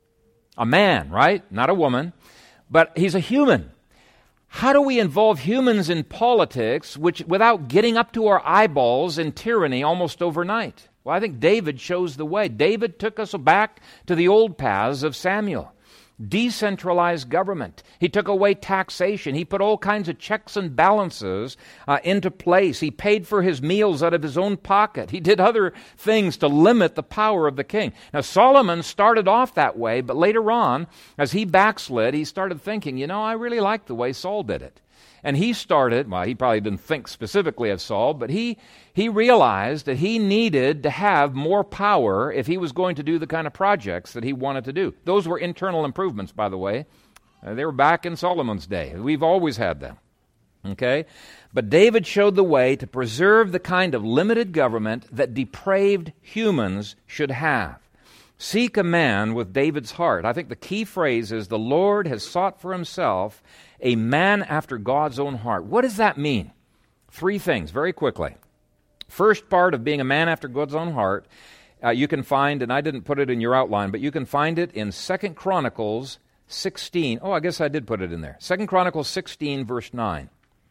A man, right? Not a woman. But he's a human. How do we involve humans in politics without getting up to our eyeballs in tyranny almost overnight? Well, I think David shows the way. David took us back to the old paths of Samuel. decentralized government. He took away taxation. He put all kinds of checks and balances into place. He paid for his meals out of his own pocket. He did other things to limit the power of the king. Now, Solomon started off that way, but later on, as he backslid, he started thinking, I really like the way Saul did it. And he started, he probably didn't think specifically of Saul, but he realized that he needed to have more power if he was going to do the kind of projects that he wanted to do. Those were internal improvements, by the way. They were back in Solomon's day. We've always had them. Okay? But David showed the way to preserve the kind of limited government that depraved humans should have. Seek a man with David's heart. I think the key phrase is, the Lord has sought for himself a man after God's own heart. What does that mean? 3 things, very quickly. First part of being a man after God's own heart, you can find, and I didn't put it in your outline, but you can find it in 2 Chronicles 16. Oh, I guess I did put it in there. 2 Chronicles 16, verse 9.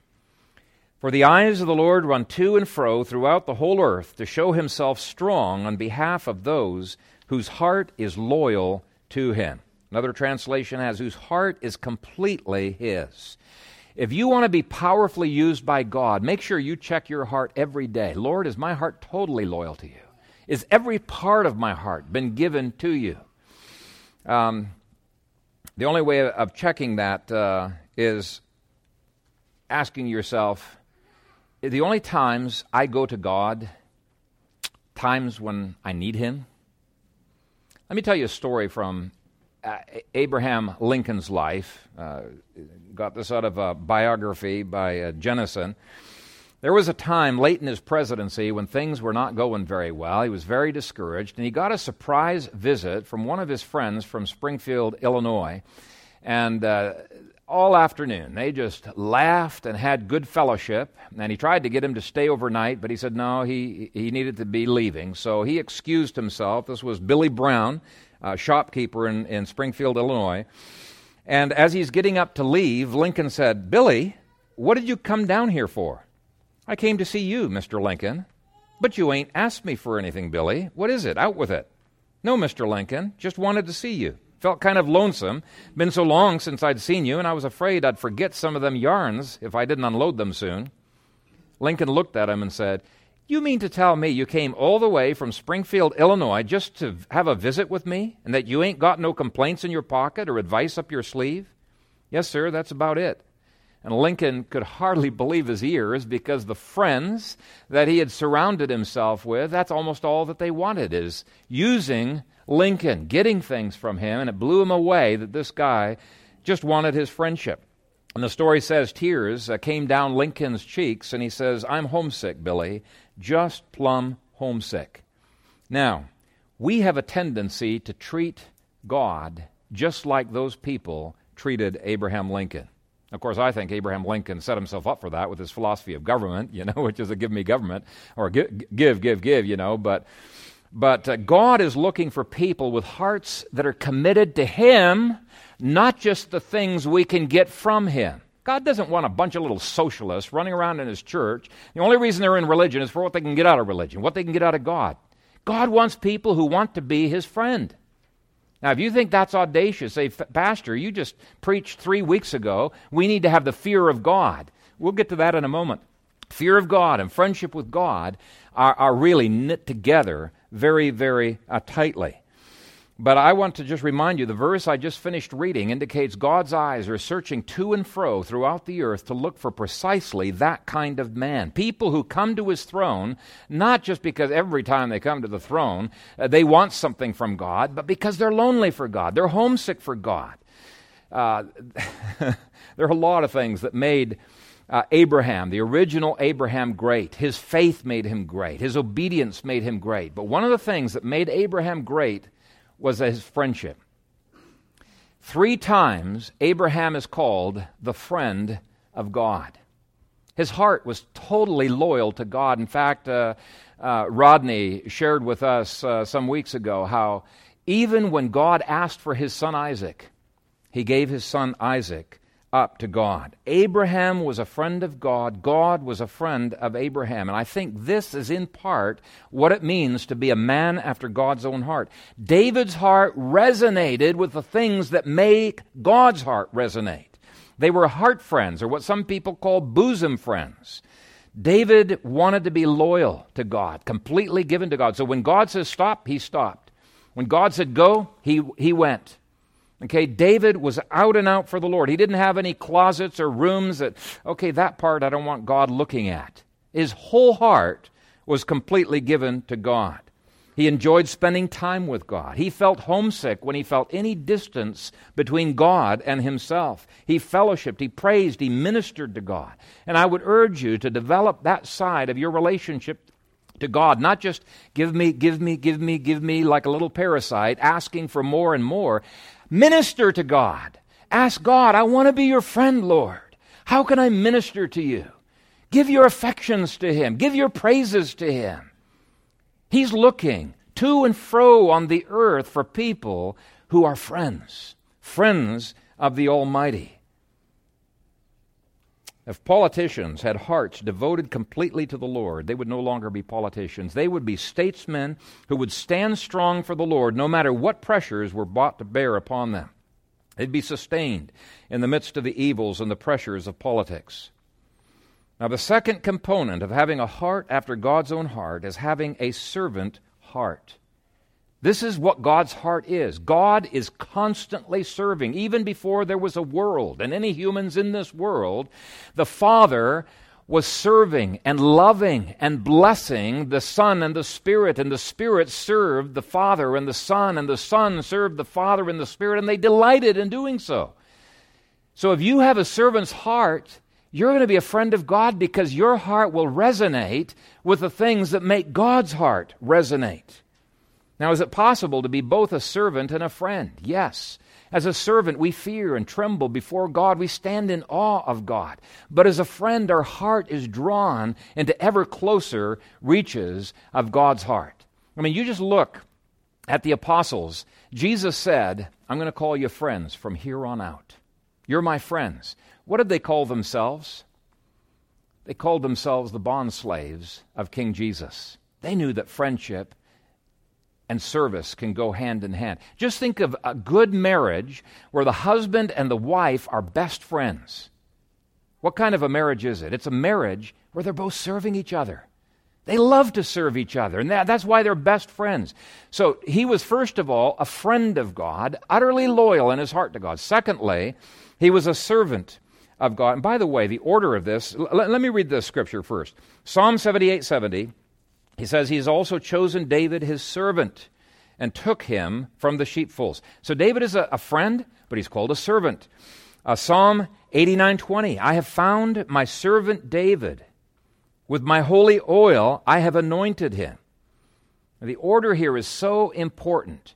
For the eyes of the Lord run to and fro throughout the whole earth to show himself strong on behalf of those whose heart is loyal to him. Another translation has, whose heart is completely his. If you want to be powerfully used by God, make sure you check your heart every day. Lord, is my heart totally loyal to you? Is every part of my heart been given to you? The only way of checking that is asking yourself, the only times I go to God, times when I need him. Let me tell you a story from Abraham Lincoln's life. Got this out of a biography by Jennison. There was a time late in his presidency when things were not going very well. He was very discouraged, and he got a surprise visit from one of his friends from Springfield, Illinois. And all afternoon, they just laughed and had good fellowship. And he tried to get him to stay overnight, but he said no, he needed to be leaving. So he excused himself. This was Billy Brown, shopkeeper in Springfield, Illinois. And as he's getting up to leave, Lincoln said, "Billy, what did you come down here for?" "I came to see you, Mr. Lincoln." "But you ain't asked me for anything, Billy. What is it? Out with it." "No, Mr. Lincoln, just wanted to see you. Felt kind of lonesome. Been so long since I'd seen you, and I was afraid I'd forget some of them yarns if I didn't unload them soon." Lincoln looked at him and said, "You mean to tell me you came all the way from Springfield, Illinois, just to have a visit with me, and that you ain't got no complaints in your pocket or advice up your sleeve?" "Yes, sir, that's about it." And Lincoln could hardly believe his ears, because the friends that he had surrounded himself with, that's almost all that they wanted, is using Lincoln, getting things from him, and it blew him away that this guy just wanted his friendship. And the story says tears came down Lincoln's cheeks, and he says, "I'm homesick, Billy, just plumb homesick." Now, we have a tendency to treat God just like those people treated Abraham Lincoln. Of course, I think Abraham Lincoln set himself up for that with his philosophy of government, which is a give me government, or give, but God is looking for people with hearts that are committed to him, not just the things we can get from him. God doesn't want a bunch of little socialists running around in his church. The only reason they're in religion is for what they can get out of religion, what they can get out of God. God wants people who want to be his friend. Now, if you think that's audacious, say, "Pastor, you just preached 3 weeks ago, we need to have the fear of God." We'll get to that in a moment. Fear of God and friendship with God are really knit together very, very tightly. But I want to just remind you, the verse I just finished reading indicates God's eyes are searching to and fro throughout the earth to look for precisely that kind of man. People who come to his throne, not just because every time they come to the throne, they want something from God, but because they're lonely for God. They're homesick for God. There are a lot of things that made Abraham, the original Abraham, great. His faith made him great. His obedience made him great. But one of the things that made Abraham great was his friendship. 3 times Abraham is called the friend of God. His heart was totally loyal to God. In fact, Rodney shared with us some weeks ago how even when God asked for his son Isaac, he gave his son Isaac up to God. Abraham was a friend of God. God was a friend of Abraham. And I think this is in part what it means to be a man after God's own heart. David's heart resonated with the things that make God's heart resonate. They were heart friends, or what some people call bosom friends. David wanted to be loyal to God, completely given to God. So when God says stop, he stopped. When God said go, he went. Okay, David was out and out for the Lord. He didn't have any closets or rooms that, okay, that part I don't want God looking at. His whole heart was completely given to God. He enjoyed spending time with God. He felt homesick when he felt any distance between God and himself. He fellowshiped, he praised, he ministered to God. And I would urge you to develop that side of your relationship to God, not just give me like a little parasite, asking for more and more. Minister to God. Ask God, I want to be your friend, Lord. How can I minister to you? Give your affections to Him. Give your praises to Him. He's looking to and fro on the earth for people who are friends of the Almighty. If politicians had hearts devoted completely to the Lord, they would no longer be politicians. They would be statesmen who would stand strong for the Lord no matter what pressures were brought to bear upon them. They'd be sustained in the midst of the evils and the pressures of politics. Now, the second component of having a heart after God's own heart is having a servant heart. This is what God's heart is. God is constantly serving. Even before there was a world and any humans in this world, the Father was serving and loving and blessing the Son and the Spirit served the Father and the Son served the Father and the Spirit, and they delighted in doing so. So if you have a servant's heart, you're going to be a friend of God because your heart will resonate with the things that make God's heart resonate. Now, is it possible to be both a servant and a friend? Yes. As a servant, we fear and tremble before God. We stand in awe of God. But as a friend, our heart is drawn into ever closer reaches of God's heart. I mean, you just look at the apostles. Jesus said, I'm going to call you friends from here on out. You're my friends. What did they call themselves? They called themselves the bondslaves of King Jesus. They knew that friendship and service can go hand in hand. Just think of a good marriage where the husband and the wife are best friends. What kind of a marriage is it? It's a marriage where they're both serving each other. They love to serve each other, and that's why they're best friends. So he was, first of all, a friend of God, utterly loyal in his heart to God. Secondly, he was a servant of God. And by the way, the order of this, let me read this scripture first. Psalm 78:70. He says, He's also chosen David, his servant, and took him from the sheepfolds. So David is a friend, but he's called a servant. Psalm 89:20, I have found my servant David. With my holy oil, I have anointed him. Now, the order here is so important.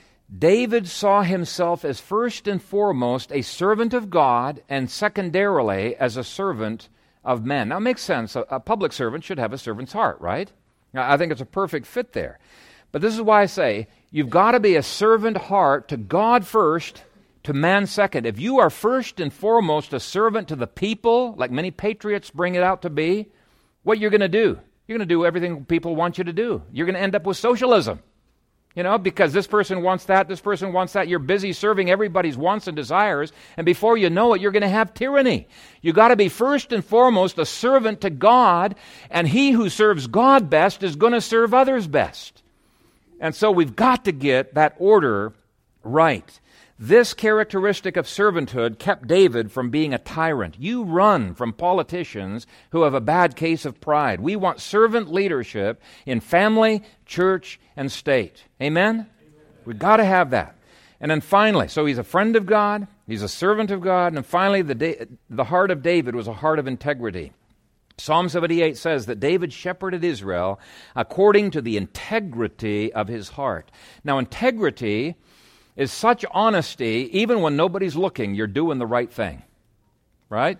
David saw himself as first and foremost a servant of God, and secondarily as a servant of men. Now, it makes sense. A public servant should have a servant's heart, right? Now, I think it's a perfect fit there. But this is why I say you've got to be a servant heart to God first, to man second. If you are first and foremost a servant to the people, like many patriots bring it out to be, what you're going to do? You're going to do everything people want you to do. You're going to end up with socialism. You know, because this person wants that, this person wants that. You're busy serving everybody's wants and desires, and before you know it, you're going to have tyranny. You've got to be first and foremost a servant to God, and he who serves God best is going to serve others best. And so we've got to get that order right. This characteristic of servanthood kept David from being a tyrant. You run from politicians who have a bad case of pride. We want servant leadership in family, church, and state. Amen? We've got to have that. And then finally, so he's a friend of God, he's a servant of God, and finally the heart of David was a heart of integrity. Psalm 78 says that David shepherded Israel according to the integrity of his heart. Now, integrity is such honesty, even when nobody's looking, you're doing the right thing, right?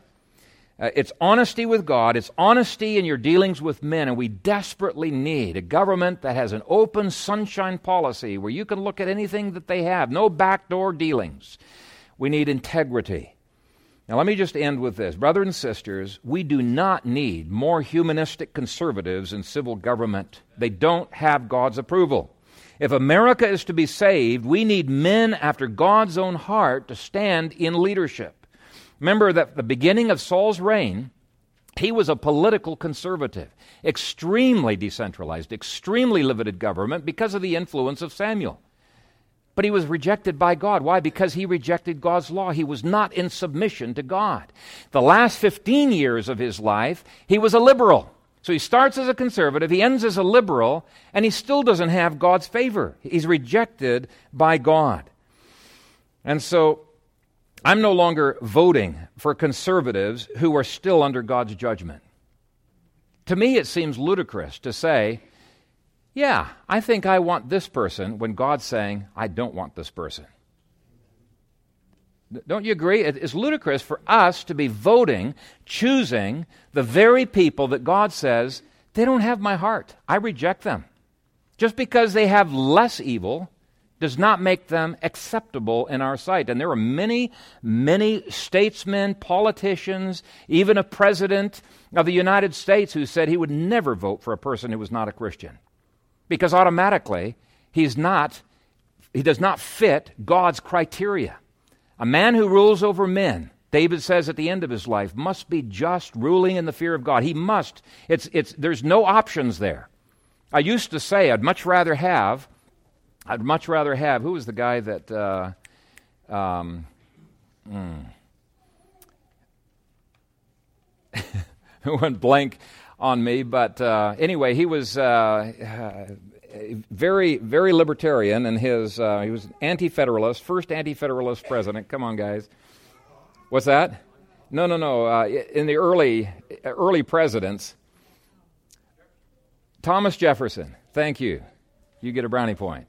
It's honesty with God, it's honesty in your dealings with men, and we desperately need a government that has an open sunshine policy where you can look at anything that they have, no backdoor dealings. We need integrity. Now let me just end with this. Brothers and sisters, we do not need more humanistic conservatives in civil government. They don't have God's approval. If America is to be saved, we need men after God's own heart to stand in leadership. Remember that at the beginning of Saul's reign, he was a political conservative, extremely decentralized, extremely limited government because of the influence of Samuel. But he was rejected by God. Why? Because he rejected God's law. He was not in submission to God. The last 15 years of his life, he was a liberal. So he starts as a conservative, he ends as a liberal, and he still doesn't have God's favor. He's rejected by God. And so I'm no longer voting for conservatives who are still under God's judgment. To me, it seems ludicrous to say, yeah, I think I want this person, when God's saying, I don't want this person. Don't you agree? It's ludicrous for us to be voting, choosing the very people that God says, they don't have my heart. I reject them. Just because they have less evil does not make them acceptable in our sight. And there are many, many statesmen, politicians, even a president of the United States who said he would never vote for a person who was not a Christian. Because automatically, he does not fit God's criteria. A man who rules over men, David says at the end of his life, must be just, ruling in the fear of God. He must. There's no options there. I used to say I'd much rather have, who was the guy that, went blank on me, but anyway, he was very, very libertarian, and he was an anti-federalist, first anti-federalist president. Come on, guys. What's that? No. In the early presidents, Thomas Jefferson. Thank you. You get a brownie point.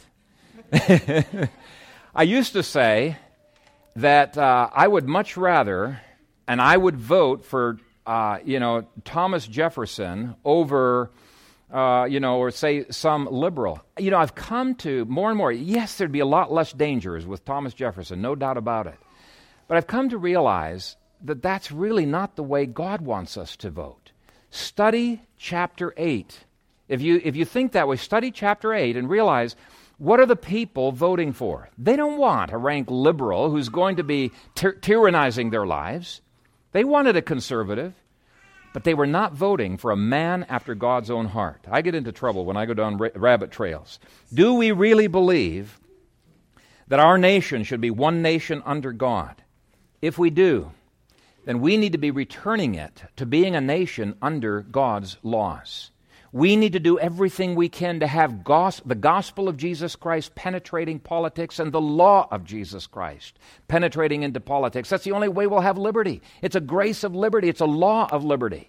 I used to say that I would much rather, and I would vote for Thomas Jefferson over, or say some liberal. I've come to more and more, yes, there'd be a lot less dangers with Thomas Jefferson, no doubt about it. But I've come to realize that that's really not the way God wants us to vote. Study chapter 8. If you think that way, study chapter 8 and realize, what are the people voting for? They don't want a rank liberal who's going to be tyrannizing their lives. They wanted a conservative, but they were not voting for a man after God's own heart. I get into trouble when I go down rabbit trails. Do we really believe that our nation should be one nation under God? If we do, then we need to be returning it to being a nation under God's laws. We need to do everything we can to have the gospel of Jesus Christ penetrating politics and the law of Jesus Christ penetrating into politics. That's the only way we'll have liberty. It's a grace of liberty. It's a law of liberty.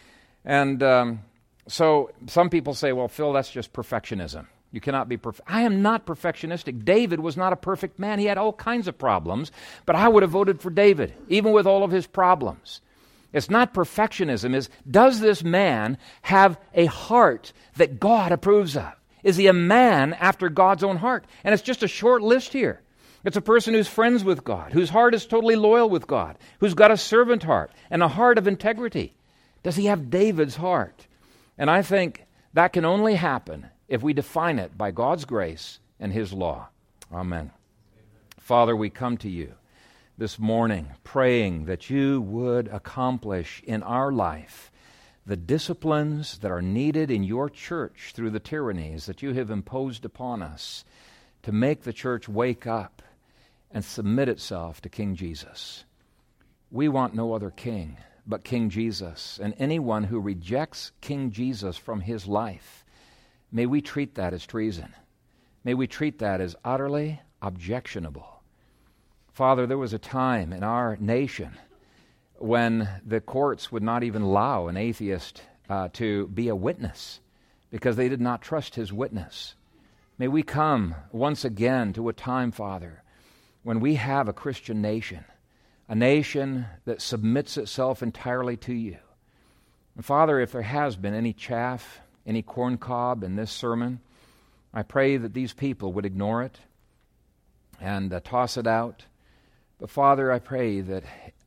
And so some people say, well, Phil, that's just perfectionism. You cannot be perfect. I am not perfectionistic. David was not a perfect man. He had all kinds of problems, but I would have voted for David, even with all of his problems. It's not perfectionism. Does this man have a heart that God approves of? Is he a man after God's own heart? And it's just a short list here. It's a person who's friends with God, whose heart is totally loyal with God, who's got a servant heart and a heart of integrity. Does he have David's heart? And I think that can only happen if we define it by God's grace and his law. Amen. Father, we come to you this morning praying that you would accomplish in our life the disciplines that are needed in your church through the tyrannies that you have imposed upon us to make the church wake up and submit itself to King Jesus. We want no other king but King Jesus, and anyone who rejects King Jesus from his life, may we treat that as treason. May we treat that as utterly objectionable. Father, there was a time in our nation when the courts would not even allow an atheist to be a witness because they did not trust his witness. May we come once again to a time, Father, when we have a Christian nation, a nation that submits itself entirely to you. And Father, if there has been any chaff, any corncob in this sermon, I pray that these people would ignore it and toss it out. But Father, I pray that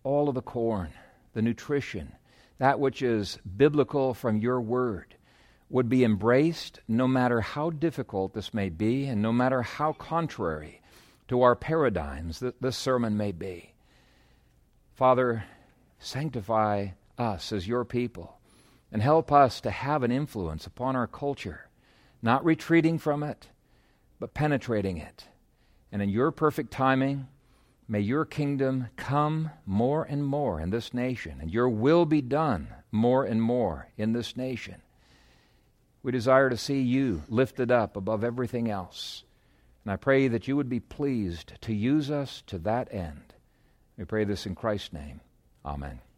all of the corn, the nutrition, that which is biblical from your word, would be embraced no matter how difficult this may be and no matter how contrary to our paradigms that this sermon may be. Father, sanctify us as your people and help us to have an influence upon our culture, not retreating from it, but penetrating it. And in your perfect timing, may your kingdom come more and more in this nation, and your will be done more and more in this nation. We desire to see you lifted up above everything else. And I pray that you would be pleased to use us to that end. We pray this in Christ's name. Amen.